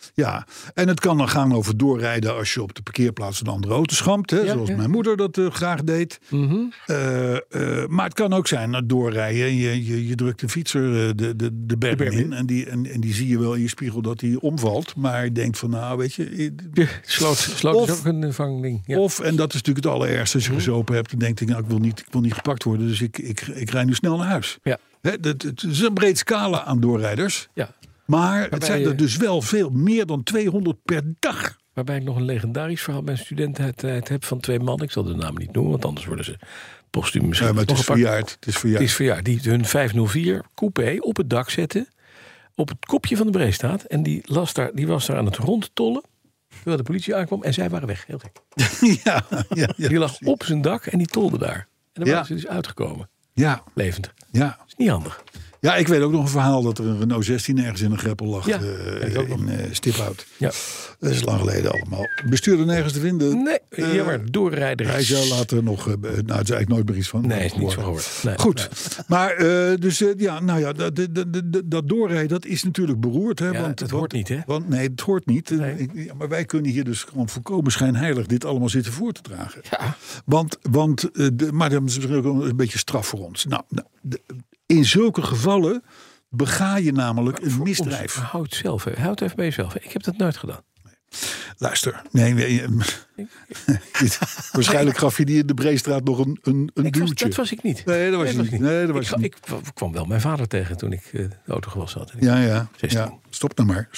Ja, en het kan dan gaan over doorrijden als je op de parkeerplaats een andere auto schampt. Hè, zoals mijn moeder dat graag deed. Mm-hmm. Maar het kan ook zijn doorrijden en je drukt de fietser de berm in. En die zie je wel in je spiegel dat hij omvalt. Maar je denkt van nou weet je... Sloot is ook een vangding. Ja. Of, en dat is natuurlijk het allerergste, als je gezopen hebt. Dan denk ik, nou ik wil niet gepakt worden. Dus ik rij nu snel naar huis. Ja. Het is een breed scala aan doorrijders. Ja. Maar het zijn er dus wel veel meer dan 200 per dag. Waarbij ik nog een legendarisch verhaal bij studenten heb van 2 mannen. Ik zal de naam niet noemen, want anders worden ze postuum misschien. Ja, maar het is verjaard. Het is verjaard. Die hun 504 coupé op het dak zetten. Op het kopje van de Breestraat. En die was daar aan het rondtollen. Terwijl de politie aankwam. En zij waren weg. Heel gek. Ja, die lag op zijn dak en die tolde daar. En dan waren ze dus uitgekomen. Ja. Levend. Ja. Dat is niet handig. Ja, ik weet ook nog een verhaal dat er een Renault 16 ergens in een greppel lag in Stiphout. Ja. Dat is lang geleden allemaal. Bestuurder nergens te vinden. Nee, jammer. Doorrijder. Hij zou later nog... nou, het is eigenlijk nooit meer iets van. Nee, is niet zo gehoord. Nee, goed. Nee. Maar dat doorrijden, dat is natuurlijk beroerd. Hè, ja, het hoort niet, hè? Nee, het hoort niet. Nee. Maar wij kunnen hier dus gewoon volkomen schijnheilig dit allemaal zitten voor te dragen. Ja. Maar dat is natuurlijk ook een beetje straf voor ons. In zulke gevallen bega je namelijk een misdrijf. Houd het zelf. Houd even bij jezelf. Ik heb dat nooit gedaan. Luister. Waarschijnlijk gaf je die in de Breestraat nog een duwtje. Dat was ik niet. Nee, dat was je niet. Ik kwam wel mijn vader tegen toen ik de auto gewassen had. Ja. Stop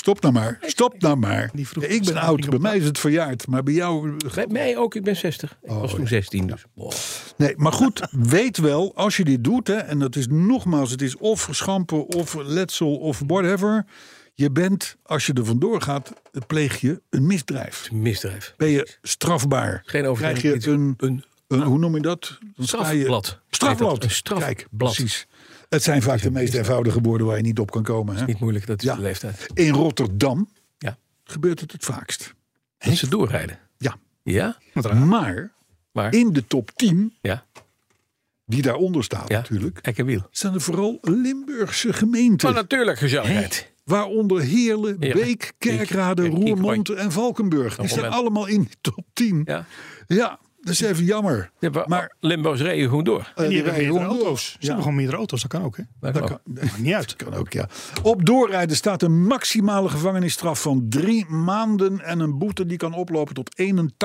nou maar. Ik ben oud. Bij mij is het verjaard. Maar bij jou... Bij mij ook. Ik ben 60. Ik was toen 16. Dus. Wow. Nee, maar goed. Weet wel, als je dit doet. Hè, en dat is nogmaals, het is of schampen of letsel of whatever... Je bent, als je er vandoor gaat, pleeg je een misdrijf. Een misdrijf. Ben je strafbaar. Geen overtreding. Krijg je een hoe noem je dat? Strafblad. Strafblad. Een strafblad. Kijk, precies. Het zijn vaak de meest eenvoudige woorden waar je niet op kan komen. Hè? Dat is niet moeilijk, dat is de leeftijd. In Rotterdam gebeurt het vaakst. Dat ze doorrijden? Ja. Maar in de top 10... Ja. Die daaronder staat natuurlijk. Ekkerwiel. Staan er vooral Limburgse gemeenten. Maar natuurlijk gezelligheid. Waaronder Heerlen, Beek, Kerkrade, Roermond en Valkenburg. Die staan allemaal in de top 10. Ja, dat is even jammer. Maar Limburgers rijden gewoon door. En die hebben meerdere auto's. Ze hebben gewoon meerdere auto's, dat kan ook. Hè? Dat kan niet uit. Dat kan ook, ja. Op doorrijden staat een maximale gevangenisstraf van 3 maanden... en een boete die kan oplopen tot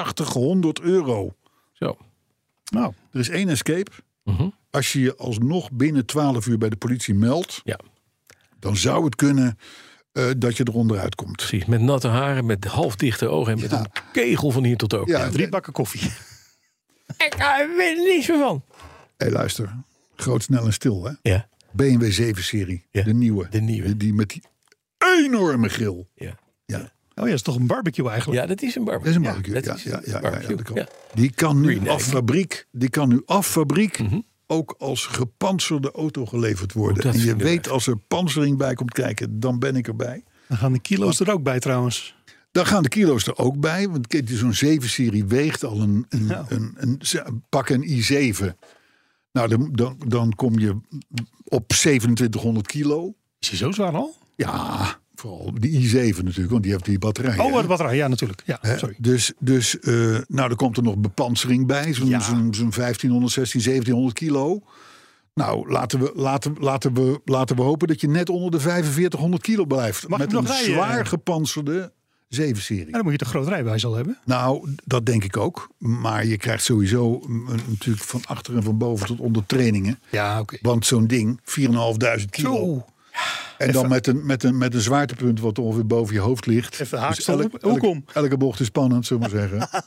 €8100. Zo. Nou, er is 1 escape... Als je je alsnog binnen 12 uur bij de politie meldt... dan zou het kunnen dat je eronder uitkomt. Precies, met natte haren, met halfdichte ogen... en met een kegel van hier tot ook. Ja, 3 bakken koffie. Ik weet er niets meer van. Hé, luister. Groot, snel en stil, hè? Ja. BMW 7-serie. Ja. De nieuwe. Die met die enorme grill. Ja. Oh ja, dat is toch een barbecue eigenlijk? Ja, dat is een barbecue. Dat is een barbecue, Ja. Die kan nu af fabriek... ook als gepantserde auto geleverd worden. En je weet, als er pantsering bij komt kijken, dan ben ik erbij. Dan gaan de kilo's er ook bij trouwens. Dan gaan de kilo's er ook bij. Want zo'n 7-serie weegt al pak een i7. Nou, dan kom je op 2700 kilo. Is hij zo zwaar al? Ja, vooral die i7 natuurlijk, want die heeft die batterij. Oh, de batterij, ja natuurlijk. Ja, sorry. Dus er komt er nog bepansering bij. Zo'n 1500, 1700 kilo. Nou, laten we hopen dat je net onder de 4500 kilo blijft. Mag met een zwaar gepantserde 7-serie. Ja, dan moet je toch groot rijbewijs al hebben? Nou, dat denk ik ook. Maar je krijgt sowieso natuurlijk van achter en van boven tot onder trainingen. Ja, oké. Want zo'n ding, 4.500 kilo. Zo. En dan met een zwaartepunt wat ongeveer boven je hoofd ligt. Even haakstol. Elke bocht is spannend, zullen we maar zeggen.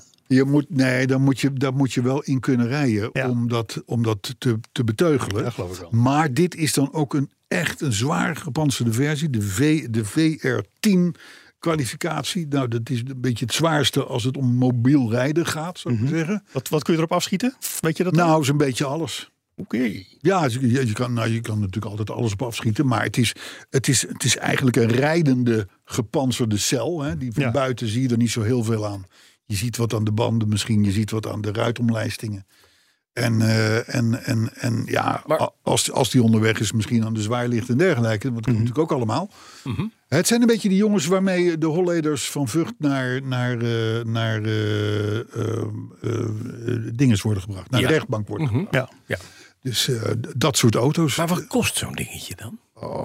Daar moet je wel in kunnen rijden om dat te beteugelen. Ja, geloof ik wel. Maar dit is dan ook echt een zwaar gepantserde versie. De VR10 kwalificatie. Nou, dat is een beetje het zwaarste als het om mobiel rijden gaat, zou ik maar zeggen. Wat kun je erop afschieten? Weet je dat? Nou, zo'n beetje alles. Oké. Ja, je kan natuurlijk altijd alles op afschieten. Maar het is eigenlijk een rijdende gepantserde cel. Hè. Die van buiten zie je er niet zo heel veel aan. Je ziet wat aan de banden misschien. Je ziet wat aan de ruitomlijstingen. En ja, maar, als die onderweg is, misschien aan de zwaailicht en dergelijke. Dat kan natuurlijk ook allemaal. Mm-hmm. Het zijn een beetje die jongens waarmee de Holleders van Vught naar dinges worden gebracht. Naar de rechtbank worden gebracht. Ja. Ja. Dus dat soort auto's. Maar wat kost zo'n dingetje dan?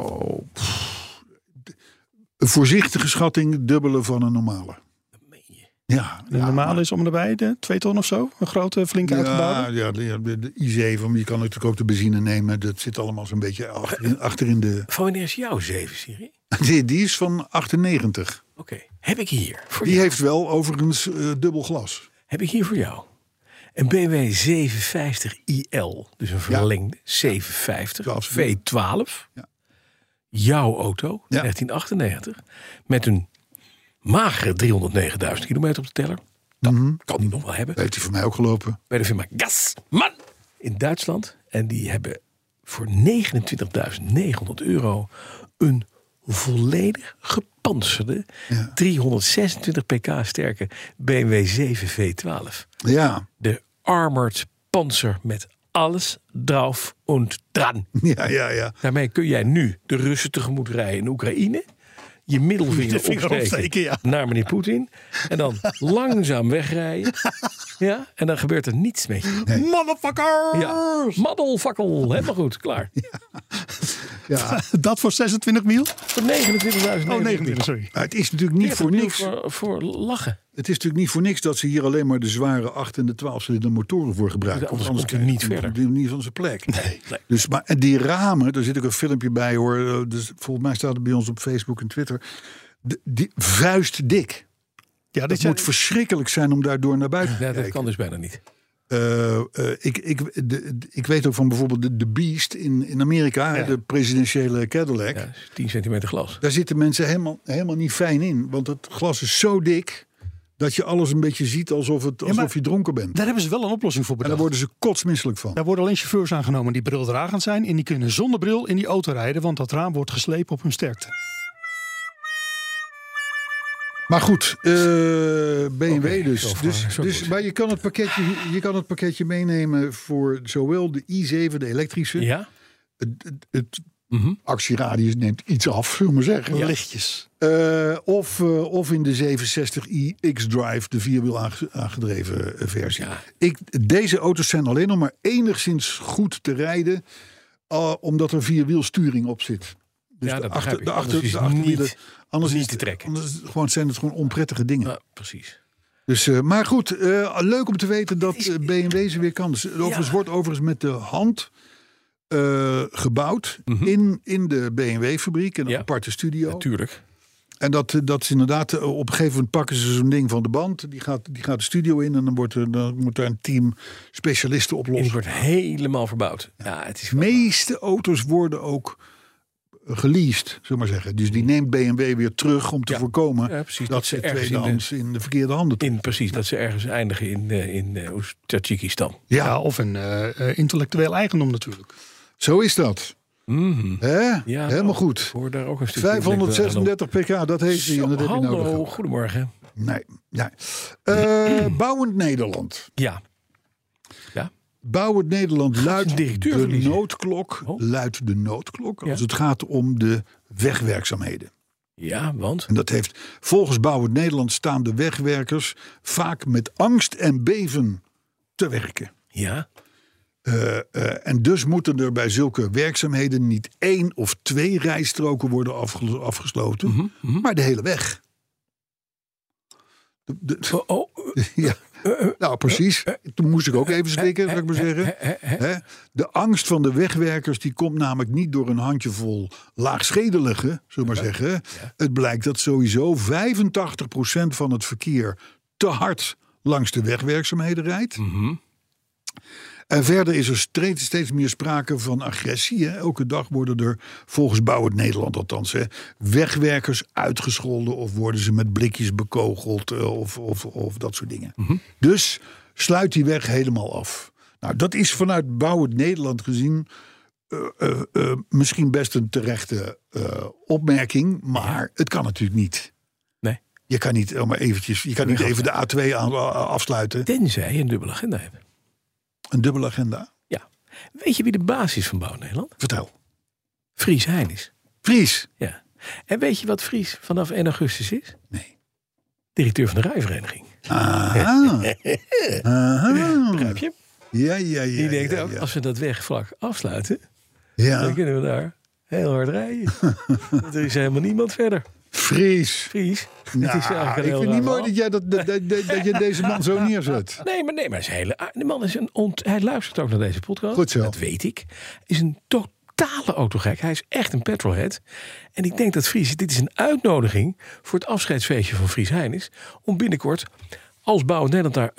Een voorzichtige schatting, dubbele van een normale. Ja, de normale is om erbij, de 2 ton of zo? Een grote, flinke uitgebouwde? Ja, de i7, je kan natuurlijk ook de benzine nemen. Dat zit allemaal zo'n beetje achter in de... Van wanneer is jouw 7-serie? Die is van 98. Oké, heb ik hier voor Die jou. heeft wel overigens dubbel glas. Heb ik hier voor jou. Een BMW 750 IL, dus een verlengde 750 V12. Ja. Jouw auto, 1998, met een magere 309.000 kilometer op de teller. Dat kan die nog wel hebben. Heeft hij voor mij ook gelopen. Bij de firma Gassmann in Duitsland. En die hebben voor €29.900 een volledig gepantserde 326 pk sterke BMW 7 V12. Ja. De Armored Panzer met alles drauf und dran. Ja. Daarmee kun jij nu de Russen tegemoet rijden in Oekraïne. Je middelvinger opsteken naar meneer Poetin. En dan langzaam wegrijden. Ja, en dan gebeurt er niets met je. Nee. Motherfuckers! Ja, maddelfakkel. Helemaal goed, klaar. Ja. Dat voor 26 mil? Voor 29.000. Oh, 29, sorry. Maar het is natuurlijk niet voor niks. Voor lachen. Het is natuurlijk niet voor niks dat ze hier alleen maar de zware 8 en de 12-cilinder motoren voor gebruiken. Anders komt hij niet verder. Niet van zijn plek. Nee. Dus, maar en die ramen, daar zit ook een filmpje bij hoor. Dus volgens mij staat het bij ons op Facebook en Twitter. Die vuistdik. Ja, dat moet verschrikkelijk zijn om daardoor naar buiten te kijken. Dat kan dus bijna niet. Ik weet ook van bijvoorbeeld de Beast in Amerika, de presidentiële Cadillac. Ja, 10 centimeter glas. Daar zitten mensen helemaal niet fijn in. Want het glas is zo dik dat je alles een beetje ziet alsof je dronken bent. Daar hebben ze wel een oplossing voor bedacht. En daar worden ze kotsmisselijk van. Daar worden alleen chauffeurs aangenomen die brildragend zijn. En die kunnen zonder bril in die auto rijden. Want dat raam wordt geslepen op hun sterkte. Maar goed, BMW dus. Maar je kan het pakketje meenemen voor zowel de i7, de elektrische. Ja. Het actieradius neemt iets af, zullen we maar zeggen. Ja. Lichtjes. Of in de 760i X-Drive, de vierwiel aangedreven versie. Ja. Deze auto's zijn alleen nog maar enigszins goed te rijden, omdat er vierwielsturing op zit. Dus ja, de dat begrijp ik. de achterwielen, anders niet te trekken. Anders zijn het gewoon onprettige dingen. Ja, precies. Dus, maar goed, leuk om te weten dat BMW ze weer kan. Dus, wordt overigens met de hand gebouwd in de BMW-fabriek. In een aparte studio. Natuurlijk. En dat is inderdaad, op een gegeven moment pakken ze zo'n ding van de band. Die gaat de studio in en dan moet er een team specialisten oplossen. En die wordt helemaal verbouwd. Ja, het is de meeste auto's worden ook geleased, zullen we maar zeggen. Dus die neemt BMW weer terug om te voorkomen dat ze tweedehands in de verkeerde handen doen. Precies, dat ze ergens eindigen in Tajikistan. Ja, of een intellectueel eigendom natuurlijk. Zo is dat. Ja, helemaal goed. Hoor daar ook een stukje 536 pk, dat heeft hij. Hallo, goedemorgen. Nee. Bouwend Nederland. Ja. Bouwend Nederland luidt de noodklok als het gaat om de wegwerkzaamheden. Ja, want? En dat heeft volgens Bouwend Nederland staan de wegwerkers vaak met angst en beven te werken. Ja. En dus moeten er bij zulke werkzaamheden niet 1 of 2 rijstroken worden afgesloten, maar de hele weg. Ja. Nou, precies. Toen moest ik ook even slikken, zou ik maar zeggen. De angst van de wegwerkers die komt namelijk niet door een handjevol laagschedeligen, zullen we maar zeggen. Ja. Het blijkt dat sowieso 85% van het verkeer te hard langs de wegwerkzaamheden rijdt. En verder is er steeds meer sprake van agressie. Hè. Elke dag worden er, volgens Bouwend Nederland althans, wegwerkers uitgescholden of worden ze met blikjes bekogeld of dat soort dingen. Dus sluit die weg helemaal af. Nou, dat is vanuit Bouwend Nederland gezien misschien best een terechte opmerking, maar het kan natuurlijk niet. Nee. Je kan niet maar eventjes, je kan niet even de A2 afsluiten. Tenzij je een dubbele agenda hebt. Een dubbele agenda. Ja. Weet je wie de baas is van Bouw Nederland? Vertel. Fries Heinis. Fries? Ja. En weet je wat Fries vanaf 1 augustus is? Nee. Directeur van de rijvereniging. Begrijp je? Ja. Die denkt ook, als we dat wegvlak afsluiten... dan kunnen we daar heel hard rijden. Er is helemaal niemand verder. Fries. Nou, ik vind het niet mooi dat jij dat je deze man zo neerzet. Nee, maar de man is hij luistert ook naar deze podcast. Goed zo. Dat weet ik. Is een totale autogek. Hij is echt een petrolhead. En ik denk dat Fries, dit is een uitnodiging voor het afscheidsfeestje van Fries Heinis, om binnenkort als Bouw Nederland daar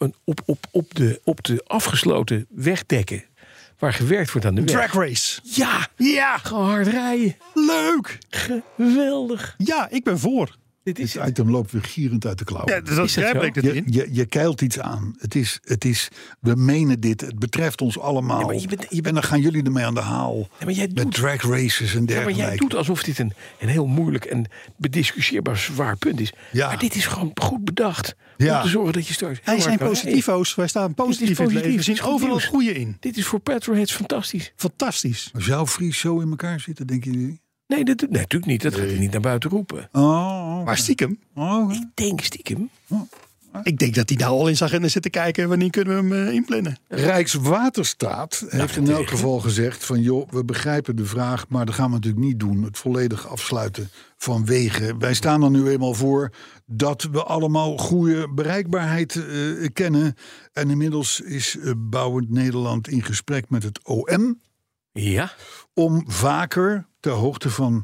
op de afgesloten wegdekken waar gewerkt wordt aan de weg. Drag race. Ja. Gewoon hard rijden. Leuk. Geweldig. Ja, ik ben voor. Dit item loopt weer gierend uit de klauwen. Ja, dat begrijp ik het in. Je keilt iets aan. Het is, we menen dit. Het betreft ons allemaal. Ja, en dan gaan jullie ermee aan de haal. Ja, maar jij met drag races en dergelijke. Ja, maar jij doet alsof dit een heel moeilijk en bediscussieerbaar zwaar punt is. Ja. Maar dit is gewoon goed bedacht. Om te zorgen dat je straks... Wij zijn positivo's. Wij staan positief in het leven. We zien overal het goede in. Dit is voor petrolheads fantastisch. Fantastisch. Als jouw Fries zo in elkaar zitten, denken jullie? Nee, natuurlijk niet. Dat gaat hij niet naar buiten roepen. Maar stiekem? Ik denk stiekem. Ik denk dat hij nou al in zijn agenda zit te kijken. Wanneer kunnen we hem inplannen? Rijkswaterstaat heeft in elk geval gezegd van joh, we begrijpen de vraag, maar dat gaan we natuurlijk niet doen. Het volledig afsluiten van wegen. Wij staan er nu eenmaal voor dat we allemaal goede bereikbaarheid kennen. En inmiddels is Bouwend Nederland in gesprek met het OM. Ja. Om vaker ter hoogte van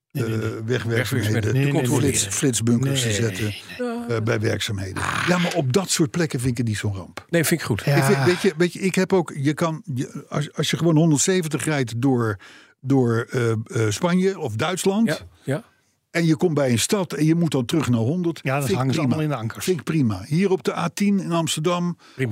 wegwerkzaamheden flitsbunkers te zetten bij werkzaamheden. Ja, maar op dat soort plekken vind ik het niet zo'n ramp. Nee, vind ik goed. Ja. Weet je, ik heb ook, als je gewoon 170 rijdt door Spanje of Duitsland. Ja. En je komt bij een stad en je moet dan terug naar 100. Ja, dat hangen ze allemaal in de ankers. Vind ik prima. Hier op de A10 in Amsterdam. Prima.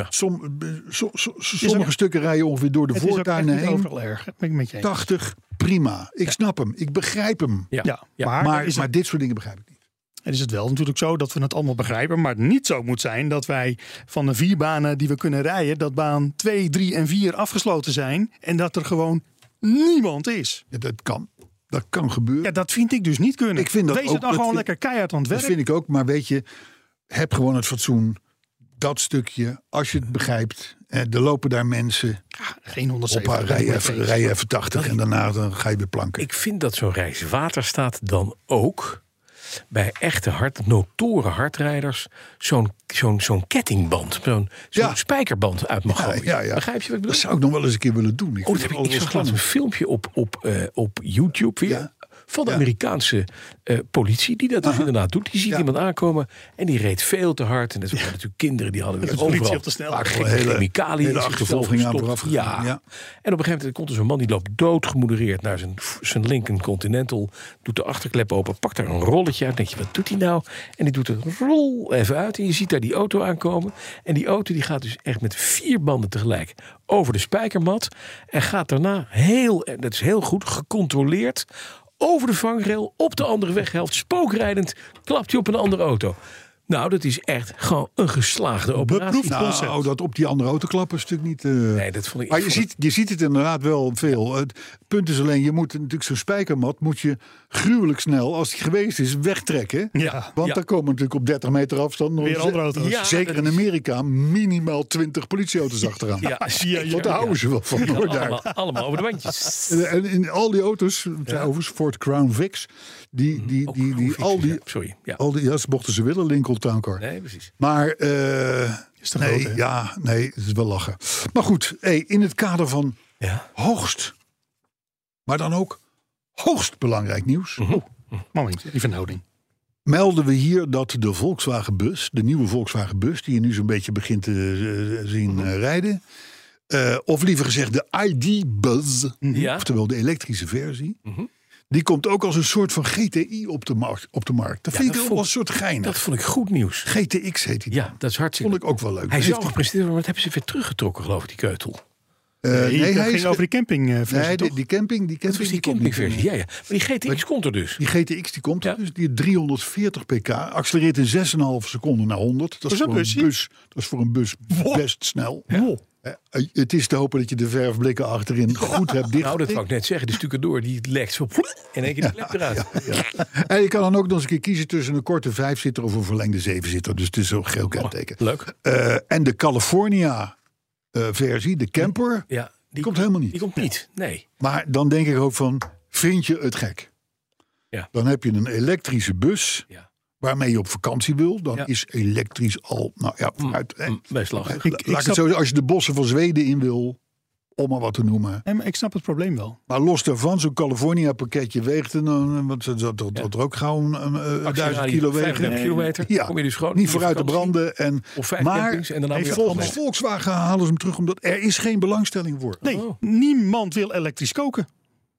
Sommige stukken rijden ongeveer door de voortuinen heen. Overal erg. Ben ik met je eens. 80, prima. Ik snap hem. Ik begrijp hem. Maar dit soort dingen begrijp ik niet. En is het wel natuurlijk zo dat we het allemaal begrijpen. Maar het niet zo moet zijn dat wij van de 4 banen die we kunnen rijden, dat baan 2, 3 en 4 afgesloten zijn. En dat er gewoon niemand is. Ja, dat kan. Dat kan gebeuren. Ja, dat vind ik dus niet kunnen. Ik vind dat Wees het dan gewoon lekker keihard aan het werk. Dat vind ik ook. Maar weet je, heb gewoon het fatsoen. Dat stukje, als je het begrijpt. Er lopen daar mensen. Geen 170. Rij je even 80 en daarna dan ga je weer planken. Ik vind dat zo'n Rijkswaterstaat dan ook bij echte notoren hardrijders zo'n kettingband, zo'n spijkerband uit mag gooien. Ja. Begrijp je wat ik bedoel? Dat zou ik nog wel eens een keer willen doen. Ik zag laatst een filmpje op YouTube weer. Ja. Van de Amerikaanse politie die dat dus inderdaad doet. Die ziet iemand aankomen en die reed veel te hard. En dat waren natuurlijk kinderen die hadden weer overal op de snelweg. chemicaliën in achtervolging aan vooraf En op een gegeven moment komt er zo'n man die loopt doodgemoedereerd naar zijn Lincoln Continental. Doet de achterklep open, pakt daar een rolletje uit. Denk je, wat doet hij nou? En die doet een rol even uit. En je ziet daar die auto aankomen. En die auto die gaat dus echt met 4 banden tegelijk over de spijkermat. En gaat daarna dat is heel goed, gecontroleerd over de vangrail, op de andere weghelft, spookrijdend, klapt hij op een andere auto. Nou, dat is echt gewoon een geslaagde operatie. Nou, dat op die andere auto klappen is natuurlijk niet. Nee, dat vond ik. Maar je ziet het inderdaad wel veel. Het punt is alleen, je moet natuurlijk zo'n spijkermat moet je gruwelijk snel, als die geweest is, wegtrekken. Ja. Want daar komen natuurlijk op 30 meter afstand weer andere auto's. Ja, zeker in Amerika minimaal 20 politieauto's achteraan. Want daar houden ze wel van. Allemaal over de bandjes. En in al die auto's, overigens Ford Crown Vics, ze mochten ze willen, Lincoln Town Car. Nee, precies. Maar is te groot, het is wel lachen. Maar goed, in het kader van hoogst, maar dan ook hoogst belangrijk nieuws. Moment, die verhouding. Melden we hier dat de Volkswagen-bus, de nieuwe Volkswagen-bus, die je nu zo'n beetje begint te zien rijden, of liever gezegd de ID.Buzz, oftewel de elektrische versie, die komt ook als een soort van GTI op de markt. Dat vind ik wel een soort geinig. Dat vond ik goed nieuws. GTX heet die. Ja, dat is hartstikke. Vond ik ook wel leuk. Hij zou gepresenteerd worden, maar dat hebben ze weer teruggetrokken, geloof ik, die keutel. Nee, dat ging over die campingversie. Die camping. Dat was die campingversie, ja. Maar die GTX komt er dus. Die GTX die komt er dus. Die 340 pk. Accelereert in 6,5 seconden naar 100. Dat is voor een bus best snel. Het is te hopen dat je de verfblikken achterin goed hebt dicht. Nou, dat wou ik net zeggen. De stukken die lekt zo in één keer de plek eruit. En je kan dan ook nog eens een keer kiezen tussen een korte 5-zitter of een verlengde 7-zitter. Dus het is zo'n geel kenteken. Leuk. En de California versie, de camper, die komt helemaal niet. Die komt niet, nee. Maar dan denk ik ook van, vind je het gek? Ja. Dan heb je een elektrische bus waarmee je op vakantie wil. Dan is elektrisch al, best lastig. Laat ik het zo, als je de bossen van Zweden in wil, om maar wat te noemen. Nee, maar ik snap het probleem wel. Maar los daarvan, zo'n California pakketje weegt dat er ook gauw 1000 kilo wegen. 500 kilometer. Ja, kom je dus gewoon niet vooruit te branden. Of 5 maar campings en daarna weer volgens Volkswagen halen ze hem terug, omdat er is geen belangstelling voor. Nee, niemand wil elektrisch koken.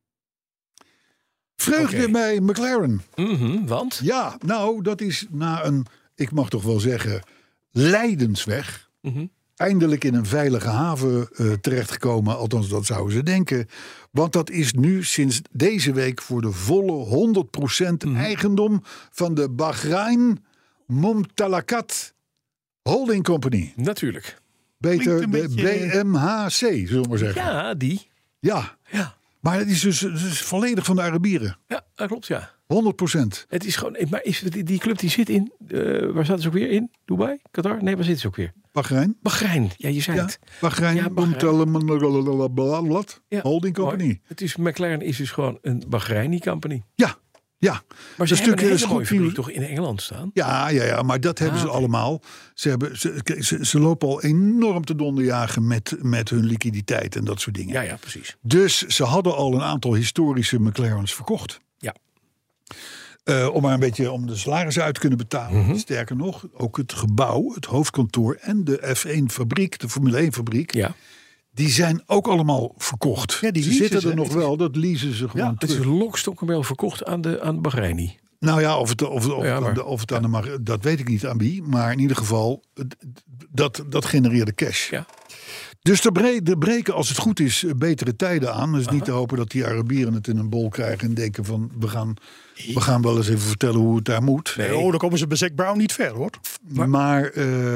Vreugde bij McLaren. Want? Ja, nou, dat is na een, ik mag toch wel zeggen, lijdensweg. Eindelijk in een veilige haven terechtgekomen. Althans, dat zouden ze denken. Want dat is nu sinds deze week voor de volle 100% eigendom van de Bahrain Mumtalakat Holding Company. Natuurlijk. Beter de BMHC, zullen we maar zeggen. Ja, die. Ja. Maar het is dus volledig van de Arabieren. Ja, dat klopt, ja. 100%. Het is gewoon, maar die club die zit in, waar staat ze ook weer in? Dubai? Qatar? Nee, waar zit ze ook weer? Bahrein. Ja, je zei het. Bahrein. Holding Company. Mooi. Het is, McLaren is dus gewoon een Bahreini company. Ja. Maar ze hebben een hele mooie fabriek toch in Engeland staan? Ja, maar dat hebben ze allemaal. Ze lopen al enorm te donderjagen met hun liquiditeit en dat soort dingen. Ja, precies. Dus ze hadden al een aantal historische McLaren's verkocht. Ja. Om maar een beetje om de salarissen uit te kunnen betalen. Sterker nog, ook het gebouw, het hoofdkantoor en de F1-fabriek, de Formule 1-fabriek. Ja. Die zijn ook allemaal verkocht. Ja, ze zitten er nog wel, dat leasen ze gewoon terug. Het is lokstokkenbel verkocht aan Bahreini. Nou ja, of het aan de dat weet ik niet aan wie. Maar in ieder geval, dat genereerde cash. Ja. Dus er breken, als het goed is, betere tijden aan. Dus niet te hopen dat die Arabieren het in een bol krijgen en denken van, we gaan wel eens even vertellen hoe het daar moet. Nee, dan komen ze bij Zac Brown niet ver, hoor. Maar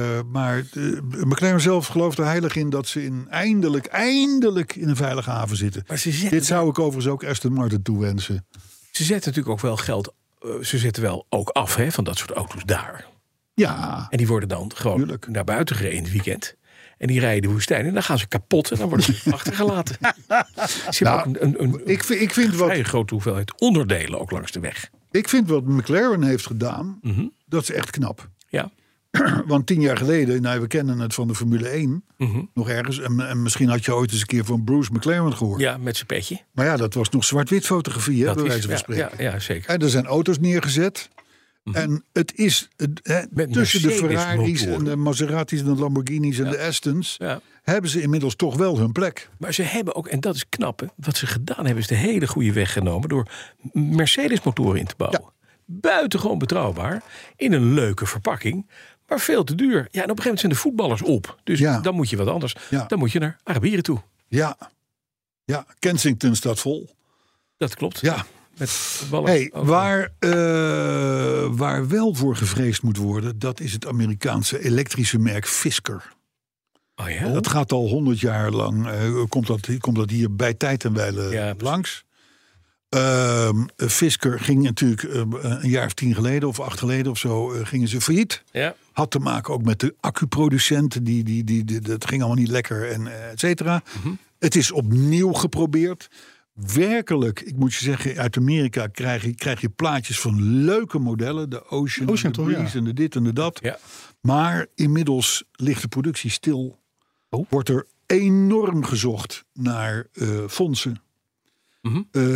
McLaren zelf gelooft er heilig in dat ze eindelijk in een veilige haven zitten. Dit zou ik overigens ook Aston Martin toewensen. Ze zetten natuurlijk ook wel geld. Ze zetten wel ook af van dat soort auto's daar. Ja. En die worden dan gewoon naar buiten gereden in het weekend. En die rijden de woestijn en dan gaan ze kapot en dan worden ze achtergelaten. Ze hebben ik vind een vrij grote hoeveelheid onderdelen ook langs de weg. Ik vind wat McLaren heeft gedaan, dat is echt knap. Ja. Want 10 jaar geleden, we kennen het van de Formule 1 nog ergens. En misschien had je ooit eens een keer van Bruce McLaren gehoord. Ja, met zijn petje. Maar ja, dat was nog zwart-wit fotografie, bij wijze van spreken. Ja, zeker. En er zijn auto's neergezet. En het is tussen de Ferraris en de Maseratis en de Lamborghinis en de Astons hebben ze inmiddels toch wel hun plek. Maar ze hebben ook, en dat is knap, wat ze gedaan hebben is de hele goede weg genomen door Mercedes motoren in te bouwen. Ja. Buitengewoon betrouwbaar, in een leuke verpakking, maar veel te duur. Ja, en op een gegeven moment zijn de voetballers op. Dus dan moet je wat anders. Ja. Dan moet je naar Arabieren toe. Ja, Kensington staat vol. Dat klopt. Ja. Hey, waar wel voor gevreesd moet worden, dat is het Amerikaanse elektrische merk Fisker. Oh ja? Dat gaat al 100 jaar lang, komt dat hier bij tijd en wijle langs. Fisker ging natuurlijk een jaar of 10 geleden of 8 geleden of zo, gingen ze failliet. Ja. Had te maken ook met de accuproducenten, dat ging allemaal niet lekker en et cetera. Het is opnieuw geprobeerd. Werkelijk, ik moet je zeggen, uit Amerika krijg je plaatjes van leuke modellen. De Ocean de Breeze en de dit en de dat. Ja. Maar inmiddels ligt de productie stil. Wordt er enorm gezocht naar fondsen. En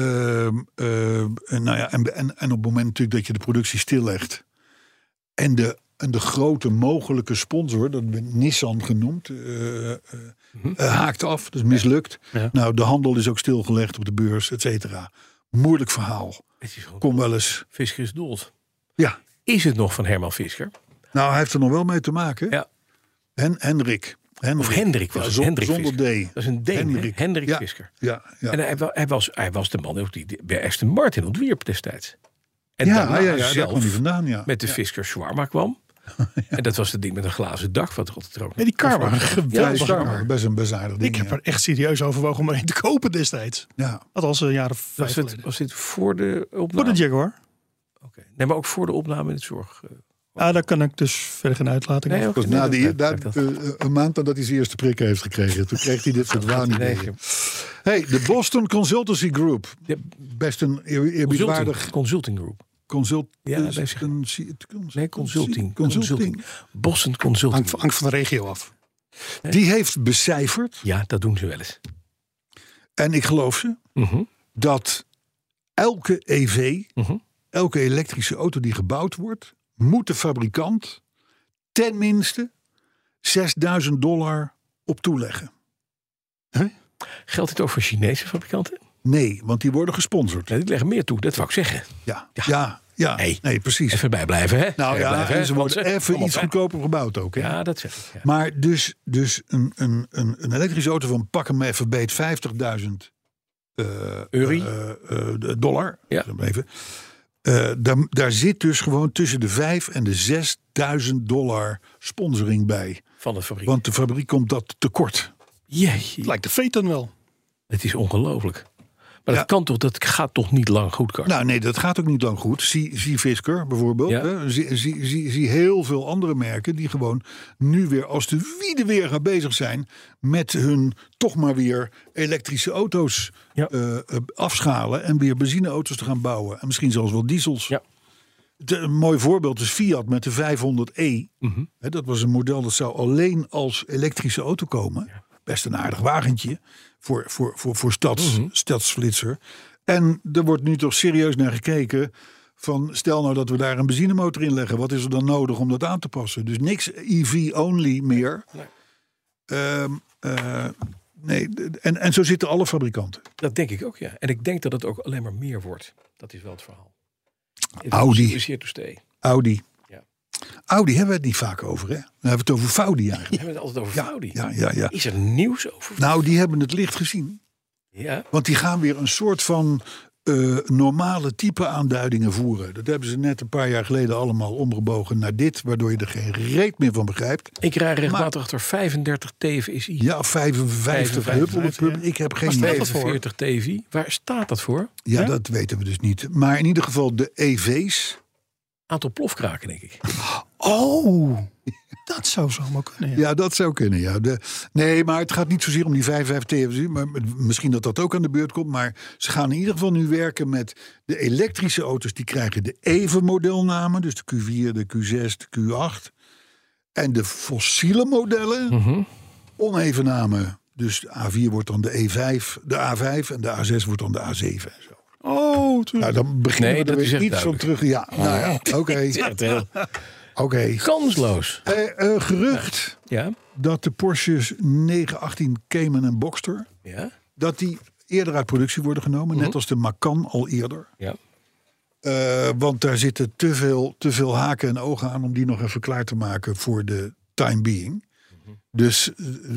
op het moment natuurlijk dat je de productie stillegt. En de grote mogelijke sponsor, dat werd Nissan genoemd, haakt af, dus mislukt. Ja. Nou, de handel is ook stilgelegd op de beurs, et cetera. Moeilijk verhaal. Kom wel eens. Fisker is dood. Ja. Is het nog van Herman Fisker? Nou, hij heeft er nog wel mee te maken. Ja. Hendrik. Of Hendrik was het. Hendrik zonder Fisker. D. Dat is een D. Hendrik Fisker. Ja. En hij was de man die bij Aston Martin ontwierp destijds. En daar kwam hij vandaan, met de Fisker Shawarma kwam. En dat was het ding met een glazen dak. Wat er altijd ook. Ja, die kar waren geweldig. Ja, best een bezadigd ding. Ik heb er echt serieus overwogen om er een te kopen destijds. Ja. Dat was een jaar of 5 geleden. Was dit voor de opname? Voor de Jaguar. Oké. Nee, maar ook voor de opname in het zorg. Daar kan ik dus verder geen uitlating Nee, over. Een maand nadat hij zijn eerste prik heeft gekregen. Toen kreeg hij dit soort waanideeën. Hey, de Boston Consultancy Group. Best een eerbiedwaardig... Consulting Group. Consulting. Boston Consulting. Hangt van de regio af. Die heeft becijferd. Ja, dat doen ze wel eens. En ik geloof ze. Dat elke EV, elke elektrische auto die gebouwd wordt, moet de fabrikant ten minste $6.000 op toeleggen. Geldt dit ook voor Chinese fabrikanten? Nee, want die worden gesponsord. Ja, die leggen meer toe, dat wou ik zeggen. Ja. Nee, precies. Even bijblijven, hè? Nou ja, blijven, en ze worden even iets goedkoper gebouwd ook. Hè? Ja, dat zeg ik. Ja. Maar dus een elektrische auto van pak hem even beet $50.000 dollar. Ja. Even. Daar zit dus gewoon tussen de $5.000 en de $6.000 sponsoring bij. Van de fabriek. Want de fabriek komt dat tekort. Lijkt de Phaeton wel. Het is ongelooflijk. Maar dat gaat toch niet lang goed, Carl? Nou nee, dat gaat ook niet lang goed. Zie Fisker bijvoorbeeld. Ja. Zie heel veel andere merken die gewoon nu weer als de wiede weer gaan bezig zijn met hun toch maar weer elektrische auto's afschalen en weer benzineauto's te gaan bouwen. En misschien zelfs wel diesels. Ja. Een mooi voorbeeld is Fiat met de 500e. Dat was een model dat zou alleen als elektrische auto komen. Ja. Best een aardig wagentje voor stadsflitser. En er wordt nu toch serieus naar gekeken van stel nou dat we daar een benzinemotor in leggen. Wat is er dan nodig om dat aan te passen? Dus niks EV-only meer. Nee, en zo zitten alle fabrikanten. Dat denk ik ook, ja. En ik denk dat het ook alleen maar meer wordt. Dat is wel het verhaal. Audi. Audi hebben we het niet vaak over, hè? Dan hebben we het over Faudi eigenlijk. We hebben het altijd over Faudi. Ja. Is er nieuws over? Nou, die hebben het licht gezien. Ja. Want die gaan weer een soort van normale type aanduidingen voeren. Dat hebben ze net een paar jaar geleden allemaal omgebogen naar dit, waardoor je er geen reet meer van begrijpt. Ik rij regelmatig achter 35 TVI. Ja, 55 huppel. Ik heb geen idee. 45 TVI. Waar staat dat voor? Ja, dat weten we dus niet. Maar in ieder geval de EV's. Aantal plofkraken, denk ik. Oh, dat zou zomaar kunnen. Ja, dat zou kunnen, ja. Nee, maar het gaat niet zozeer om die 55 TFSI. Maar misschien dat ook aan de beurt komt. Maar ze gaan in ieder geval nu werken met de elektrische auto's. Die krijgen de even modelnamen. Dus de Q4, de Q6, de Q8. En de fossiele modellen, oneven namen. Dus de A4 wordt dan de E5, de A5 en de A6 wordt dan de A7 en zo. Oh, nou, dan beginnen we er weer iets van terug. Ja, nou ja, oké. Kansloos. Gerucht dat de Porsches 918 Cayman en Boxster, dat die eerder uit productie worden genomen. Net als de Macan al eerder. Ja. Want daar zitten te veel haken en ogen aan om die nog even klaar te maken voor de time being. Dus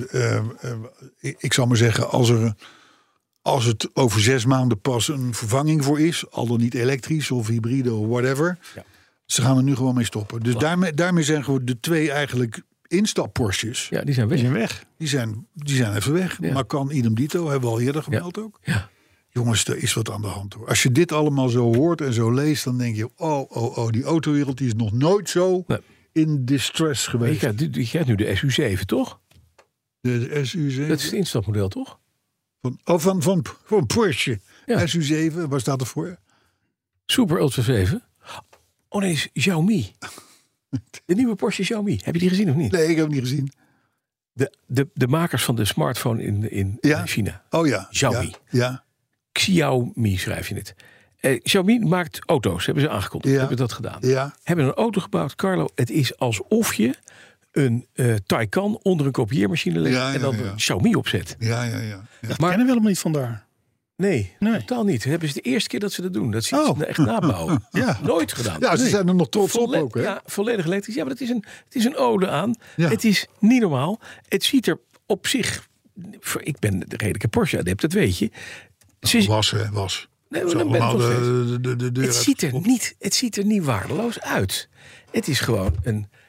ik zou maar zeggen, als het over 6 maanden pas een vervanging voor is, al dan niet elektrisch of hybride of whatever, ze gaan er nu gewoon mee stoppen. Dus daarmee zijn gewoon de 2 eigenlijk instap Porsches. Ja, die zijn weg. Die zijn even weg. Ja. Maar kan idem dito, hebben we al eerder gemeld ook. Ja. Jongens, er is wat aan de hand hoor. Als je dit allemaal zo hoort en zo leest, dan denk je, die autowereld die is nog nooit zo in distress geweest. Je hebt nu de SU7, toch? De SU7. Dat is het instapmodel, toch? Van Porsche. Ja. SU7, waar staat er voor? Super Ultra 7. Oh nee, is Xiaomi. De nieuwe Porsche Xiaomi. Heb je die gezien of niet? Nee, ik heb hem niet gezien. De makers van de smartphone in China. Oh ja. Xiaomi. Ja. Xiaomi schrijf je het. Xiaomi maakt auto's, hebben ze aangekondigd. Hebben dat gedaan. Ja. Hebben een auto gebouwd, Carlo. Het is alsof je een Taycan onder een kopieermachine legt en dan een Xiaomi opzet. Ja. Dat kennen we helemaal niet vandaar. Nee, totaal niet. Dat hebben ze de eerste keer dat ze dat doen. Dat zien ze echt nabouwen. Nooit gedaan. Ja, ze zijn er nog trots op ook. Hè? Ja, volledig elektrisch. Ja, maar het is een ode aan. Ja. Het is niet normaal. Het ziet er op zich... Ik ben de redelijke Porsche-adept, dat weet je. Was. Nee, het ziet er niet waardeloos uit. Het is gewoon een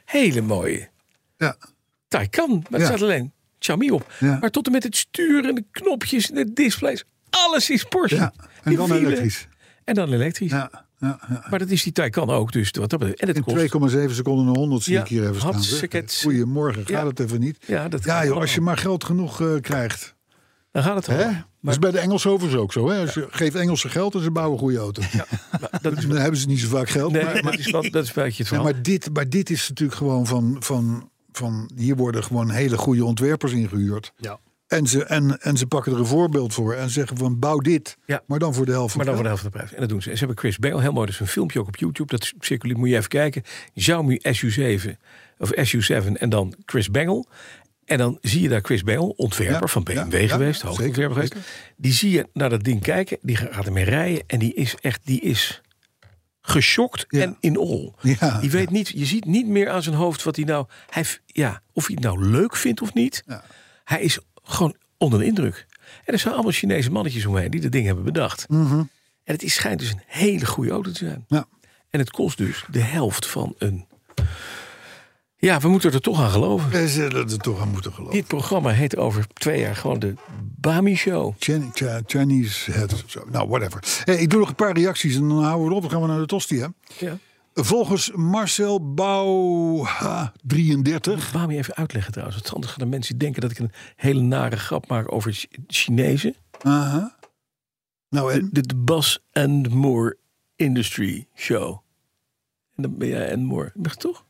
hele mooie Taycan. Maar het staat alleen Xiaomi op. Ja. Maar tot en met het sturen en de knopjes en de displays. Alles is Porsche. Ja. En dan elektrisch. En dan elektrisch. Ja. Maar dat is die Taycan ook. Dus wat dat betreft. En het kost 2,7 seconden naar 100 zie ik hier even staan. Goedemorgen, gaat het even niet? Ja, joh, als je maar geld genoeg krijgt. Dan gaat het wel. Dat is bij de Engelshovens ook zo. Hè? Als je geeft Engelsen geld en ze bouwen goede auto's. Ja, dan hebben ze niet zo vaak geld. Nee, maar dat is een beetje het verhaal. Maar dit is natuurlijk gewoon van hier worden gewoon hele goede ontwerpers ingehuurd. Ja. En ze pakken er een voorbeeld voor en zeggen van bouw dit, maar dan voor de helft van de prijs. En dat doen ze. En ze hebben Chris Bale, heel mooi, dus een filmpje ook op YouTube. Dat circuleert, moet je even kijken. Xiaomi SU7 of SU7 en dan Chris Bale. En dan zie je daar Chris Bale, ontwerper van BMW geweest, hoofdontwerper geweest. Die zie je naar dat ding kijken, die gaat ermee rijden en die is geschokt en in all. Ja. Die weet niet, je ziet niet meer aan zijn hoofd wat hij nou, of hij het nou leuk vindt of niet. Ja. Hij is gewoon onder de indruk. En er zijn allemaal Chinese mannetjes omheen die dat ding hebben bedacht. Mm-hmm. En het schijnt dus een hele goede auto te zijn. Ja. En het kost dus de helft van een... Ja, we moeten er toch aan geloven. We zullen er toch aan moeten geloven. Dit programma heet over 2 jaar gewoon de Bami Show. Chinese Head of zo. Nou, whatever. Hey, ik doe nog een paar reacties en dan houden we op. Dan gaan we naar de tosti, hè? Ja. Volgens Marcel Bouw 33. Bami even uitleggen trouwens. Want anders gaan de mensen denken dat ik een hele nare grap maak over Chinezen. Aha. Nou, en? De Bas and More Industry Show. En dan ben jij and More. Mag toch?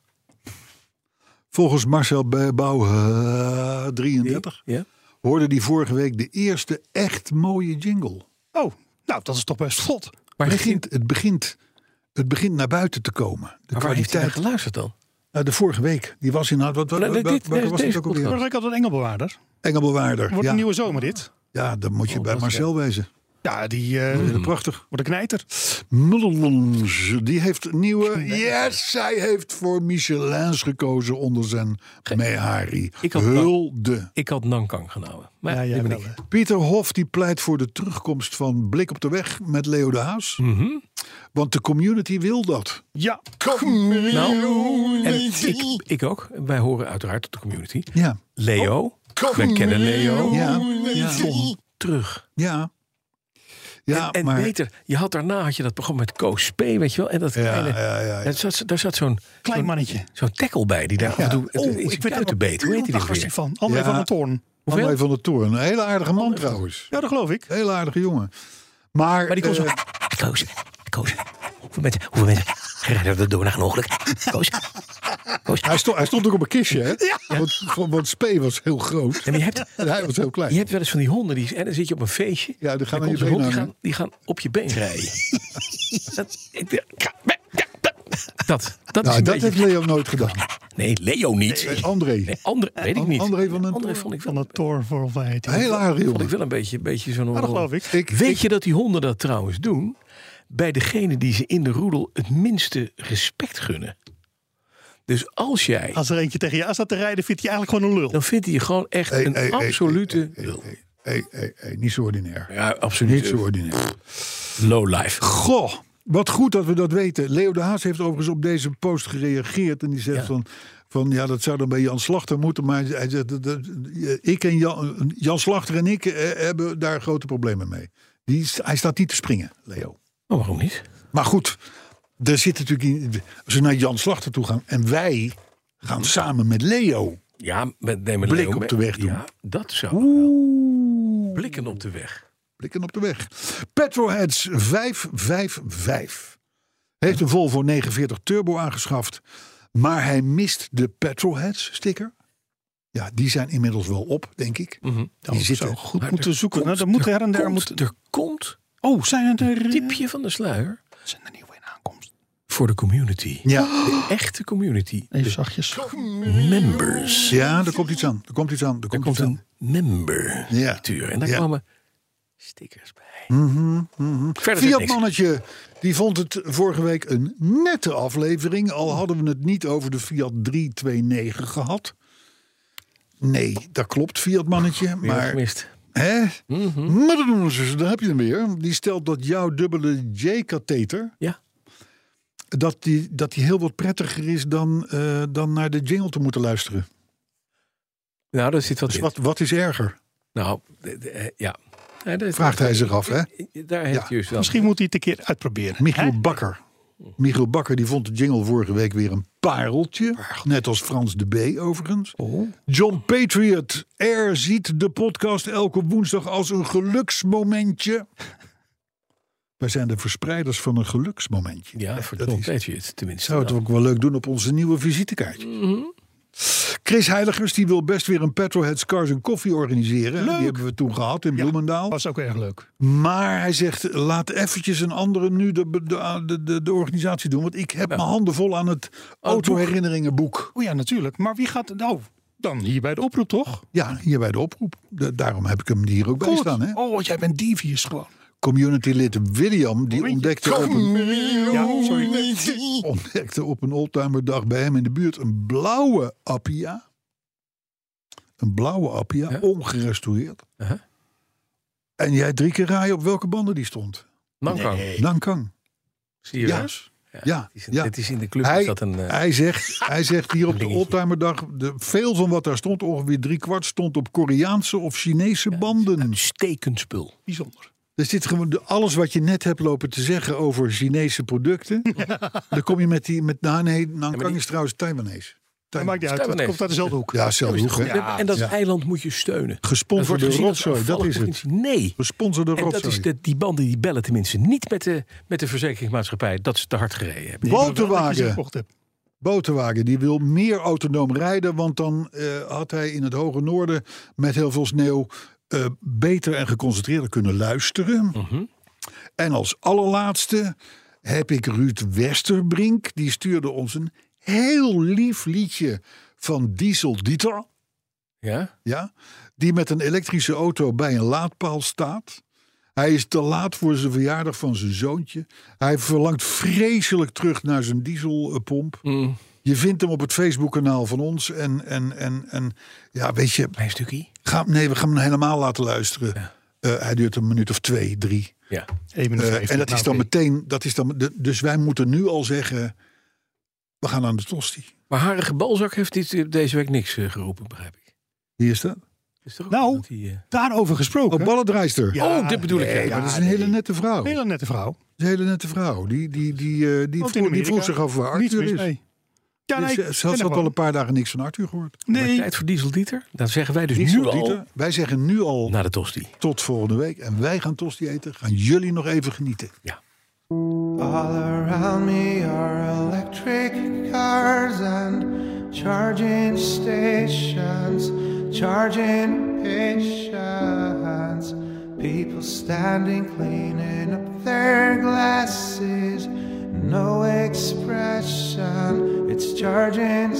Volgens Marcel Bouw 33 hoorde die vorige week de eerste echt mooie jingle. Oh, nou dat is toch best vlot. Maar het begint naar buiten te komen. De maar waar heeft hij geluisterd dan? Nou, de vorige week. Die was inderdaad... Vorige week had een Engelbewaarder. Wordt een nieuwe zomer dit. Ja, dan moet je bij Marcel wezen. Ja, die prachtig. Wordt een knijter. Die heeft een nieuwe... Yes, zij heeft voor Michelin's gekozen onder zijn Mehari. Ik had Nankang genomen. Maar Pieter Hof die pleit voor de terugkomst van Blik op de Weg met Leo de Haas. Mm-hmm. Want de community wil dat. Ja. Nou, en ik ook. Wij horen uiteraard tot de community. Ja. Leo. Wij kennen Leo. Ja. Kom terug. Ja. Ja, en maar... beter, had dat programma met Koos P, weet je wel. En dat daar zat zo'n klein mannetje. Zo'n tackle bij die daar af en toe ik weet uit beet. Hoe heet die weer? Van André van der Toorn. André van der Toorn. Een hele aardige man trouwens. Ja, dat geloof ik. Hele aardige jongen. Maar die kon zo... Koos. Hoeveel mensen rijden er door naar een ongeluk? Koos. Hij stond ook op een kistje, hè? Ja. Want Spee was heel groot. En hij was heel klein. Je hebt wel eens van die honden, en dan zit je op een feestje. Ja, die gaan aan je been die gaan op je been rijden. Dat heeft Leo nooit gedaan. Nee, Leo niet. Nee, André. Nee, weet ik niet. André vond ik van de Tor voor Veit. Heel aardig jongen. Vond ik wel een beetje zo'n... dat geloof ik. Weet je dat die honden dat trouwens doen? Bij degene die ze in de roedel het minste respect gunnen. Dus als jij... Als er eentje tegen je aan staat te rijden, vindt hij eigenlijk gewoon een lul. Dan vindt hij je gewoon echt een absolute lul. Niet zo ordinair. Ja, absoluut. Niet zo ordinair. Low life. Goh, wat goed dat we dat weten. Leo de Haas heeft overigens op deze post gereageerd. En die zegt van dat zou dan bij Jan Slachter moeten. Maar hij zegt, ik en Jan Slachter en ik hebben daar grote problemen mee. Hij staat niet te springen, Leo. Oh, waarom niet? Maar goed, er zit natuurlijk als we naar Jan Slachter toe gaan en wij gaan samen met Leo. Ja, neem Blik Leo op de weg doen. Ja, dat zou. Blikken op de weg. Blikken op de weg. Petrolheads 555 heeft een Volvo 49 Turbo aangeschaft, maar hij mist de Petrolheads sticker. Ja, die zijn inmiddels wel op, denk ik. Mm-hmm. Die zitten goed moeten zoeken. Er moet her en der er komt. Oh, zijn er een tipje van de sluier? Zijn er nieuwe in aankomst? Voor de community. Ja. De echte community. Even zachtjes. Members. Ja, er komt iets aan. Er komt een member. Ja. En daar komen stickers bij. Fiat mannetje, die vond het vorige week een nette aflevering. Al hadden we het niet over de Fiat 329 gehad. Nee, dat klopt, Fiat mannetje. Maar gemist. Hè? Maar daar heb je hem weer. Die stelt dat jouw dubbele J-katheter dat die heel wat prettiger is dan naar de jingle te moeten luisteren. Nou, daar zit wat Dus in. wat is erger? Nou, ja. Vraagt hij zich af, hè? Daar heeft hij dus wel. Misschien moet hij het een keer uitproberen. Michiel Bakker die vond de jingle vorige week weer een pareltje. Net als Frans de B overigens. John Patriot Air ziet de podcast elke woensdag als een geluksmomentje. Wij zijn de verspreiders van een geluksmomentje. Ja, voor John Patriot tenminste. Zou het ook wel leuk doen op onze nieuwe visitekaartje. Chris Heiligers die wil best weer een Petrolheads Cars & Coffee organiseren. Leuk. Die hebben we toen gehad in Bloemendaal. Was ook erg leuk. Maar hij zegt, laat eventjes een andere nu de organisatie doen. Want ik heb mijn handen vol aan het autoherinneringenboek. Oh ja, natuurlijk. Maar wie gaat nou dan hier bij de oproep, toch? Ja, hier bij de oproep. Daarom heb ik hem hier ook bij staan. Hè? Oh, jij bent devious gewoon. Community-lid William, die ontdekte op een oldtimerdag bij hem in de buurt een blauwe Appia. Een blauwe Appia, ongerestaureerd. En jij 3 keer raaien op welke banden die stond. Nankang. Zie je wel? Ja. Het is in de club. Hij zegt hier op de oldtimerdag, veel van wat daar stond, ongeveer 3/4 stond op Koreaanse of Chinese banden. Uitstekend spul. Bijzonder. Er zit gewoon alles wat je net hebt lopen te zeggen over Chinese producten. Dan kom je met Nankang is trouwens Taiwanese. Dat maakt niet uit, het komt uit dezelfde hoek. Ja, dezelfde hoek. En dat eiland moet je steunen. Gesponsord door rotzooi, dat is het. Nee. Gesponsord door rotzooi. En dat is die banden die bellen tenminste niet met de verzekeringsmaatschappij dat ze te hard gereden hebben. Botenwagen die wil meer autonoom rijden, want dan had hij in het hoge noorden met heel veel sneeuw beter en geconcentreerder kunnen luisteren. En als allerlaatste heb ik Ruud Westerbrink. Die stuurde ons een heel lief liedje van Diesel Dieter. Ja? Die met een elektrische auto bij een laadpaal staat. Hij is te laat voor zijn verjaardag van zijn zoontje. Hij verlangt vreselijk terug naar zijn dieselpomp. Je vindt hem op het Facebookkanaal van ons. En ja, weet je... Een stukje? We gaan hem helemaal laten luisteren. Ja. Hij duurt een minuut of 2, 3. Ja. En dat is dan meteen... Dus wij moeten nu al zeggen... We gaan aan de tosti. Maar Harige Balzak heeft deze week niks geroepen, begrijp ik. Wie is dat? Nou, daarover gesproken. Oh, Balledrijster. Ja, dit bedoel ik. Maar dat is een hele nette vrouw. Hele nette vrouw. Een hele nette vrouw. Die vroeg zich af waar Arthur is. Mee. Ja, Ze had al een paar dagen niks van Arthur gehoord. Nee. Tijd voor Diesel Dieter. Dan zeggen wij dus nu al. Wij zeggen nu al. Naar de tosti. Tot volgende week. En wij gaan tosti eten. Gaan jullie nog even genieten. Ja. All around me are electric cars and charging stations, charging patients. People standing, cleaning up their glasses. No expression, it's charging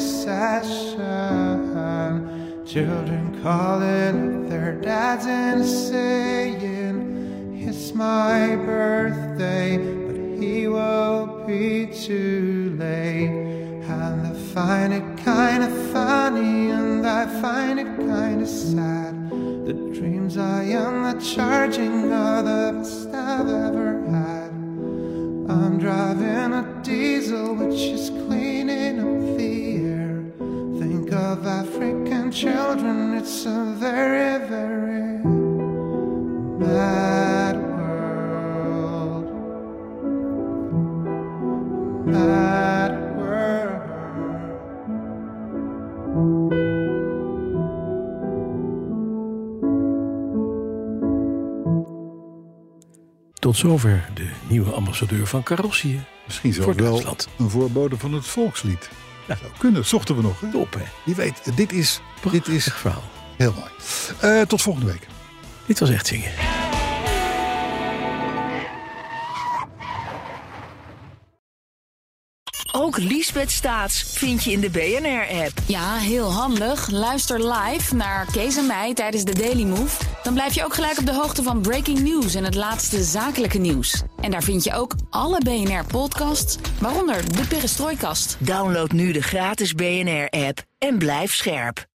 session. Children calling up their dads and saying, it's my birthday, but he will be too late. And I find it kind of funny, and I find it kind of sad. The dreams I am, the charging are the best I've ever had. I'm driving a diesel which is cleaning up the air. Think of African children, it's a very, very bad world. Bad world. Tot zover de nieuwe ambassadeur van Carrossië. Misschien zelfs wel een voorbode van het volkslied. Ja, zou kunnen. Zochten we nog. Hè? Top, hè? Je weet, dit is verhaal. Heel mooi. Tot volgende week. Dit was Echt Zingen. Ook Liesbeth Staats vind je in de BNR-app. Ja, heel handig. Luister live naar Kees en mij tijdens de Daily Move. Dan blijf je ook gelijk op de hoogte van breaking news en het laatste zakelijke nieuws. En daar vind je ook alle BNR-podcasts, waaronder de Perestrooikast. Download nu de gratis BNR-app en blijf scherp.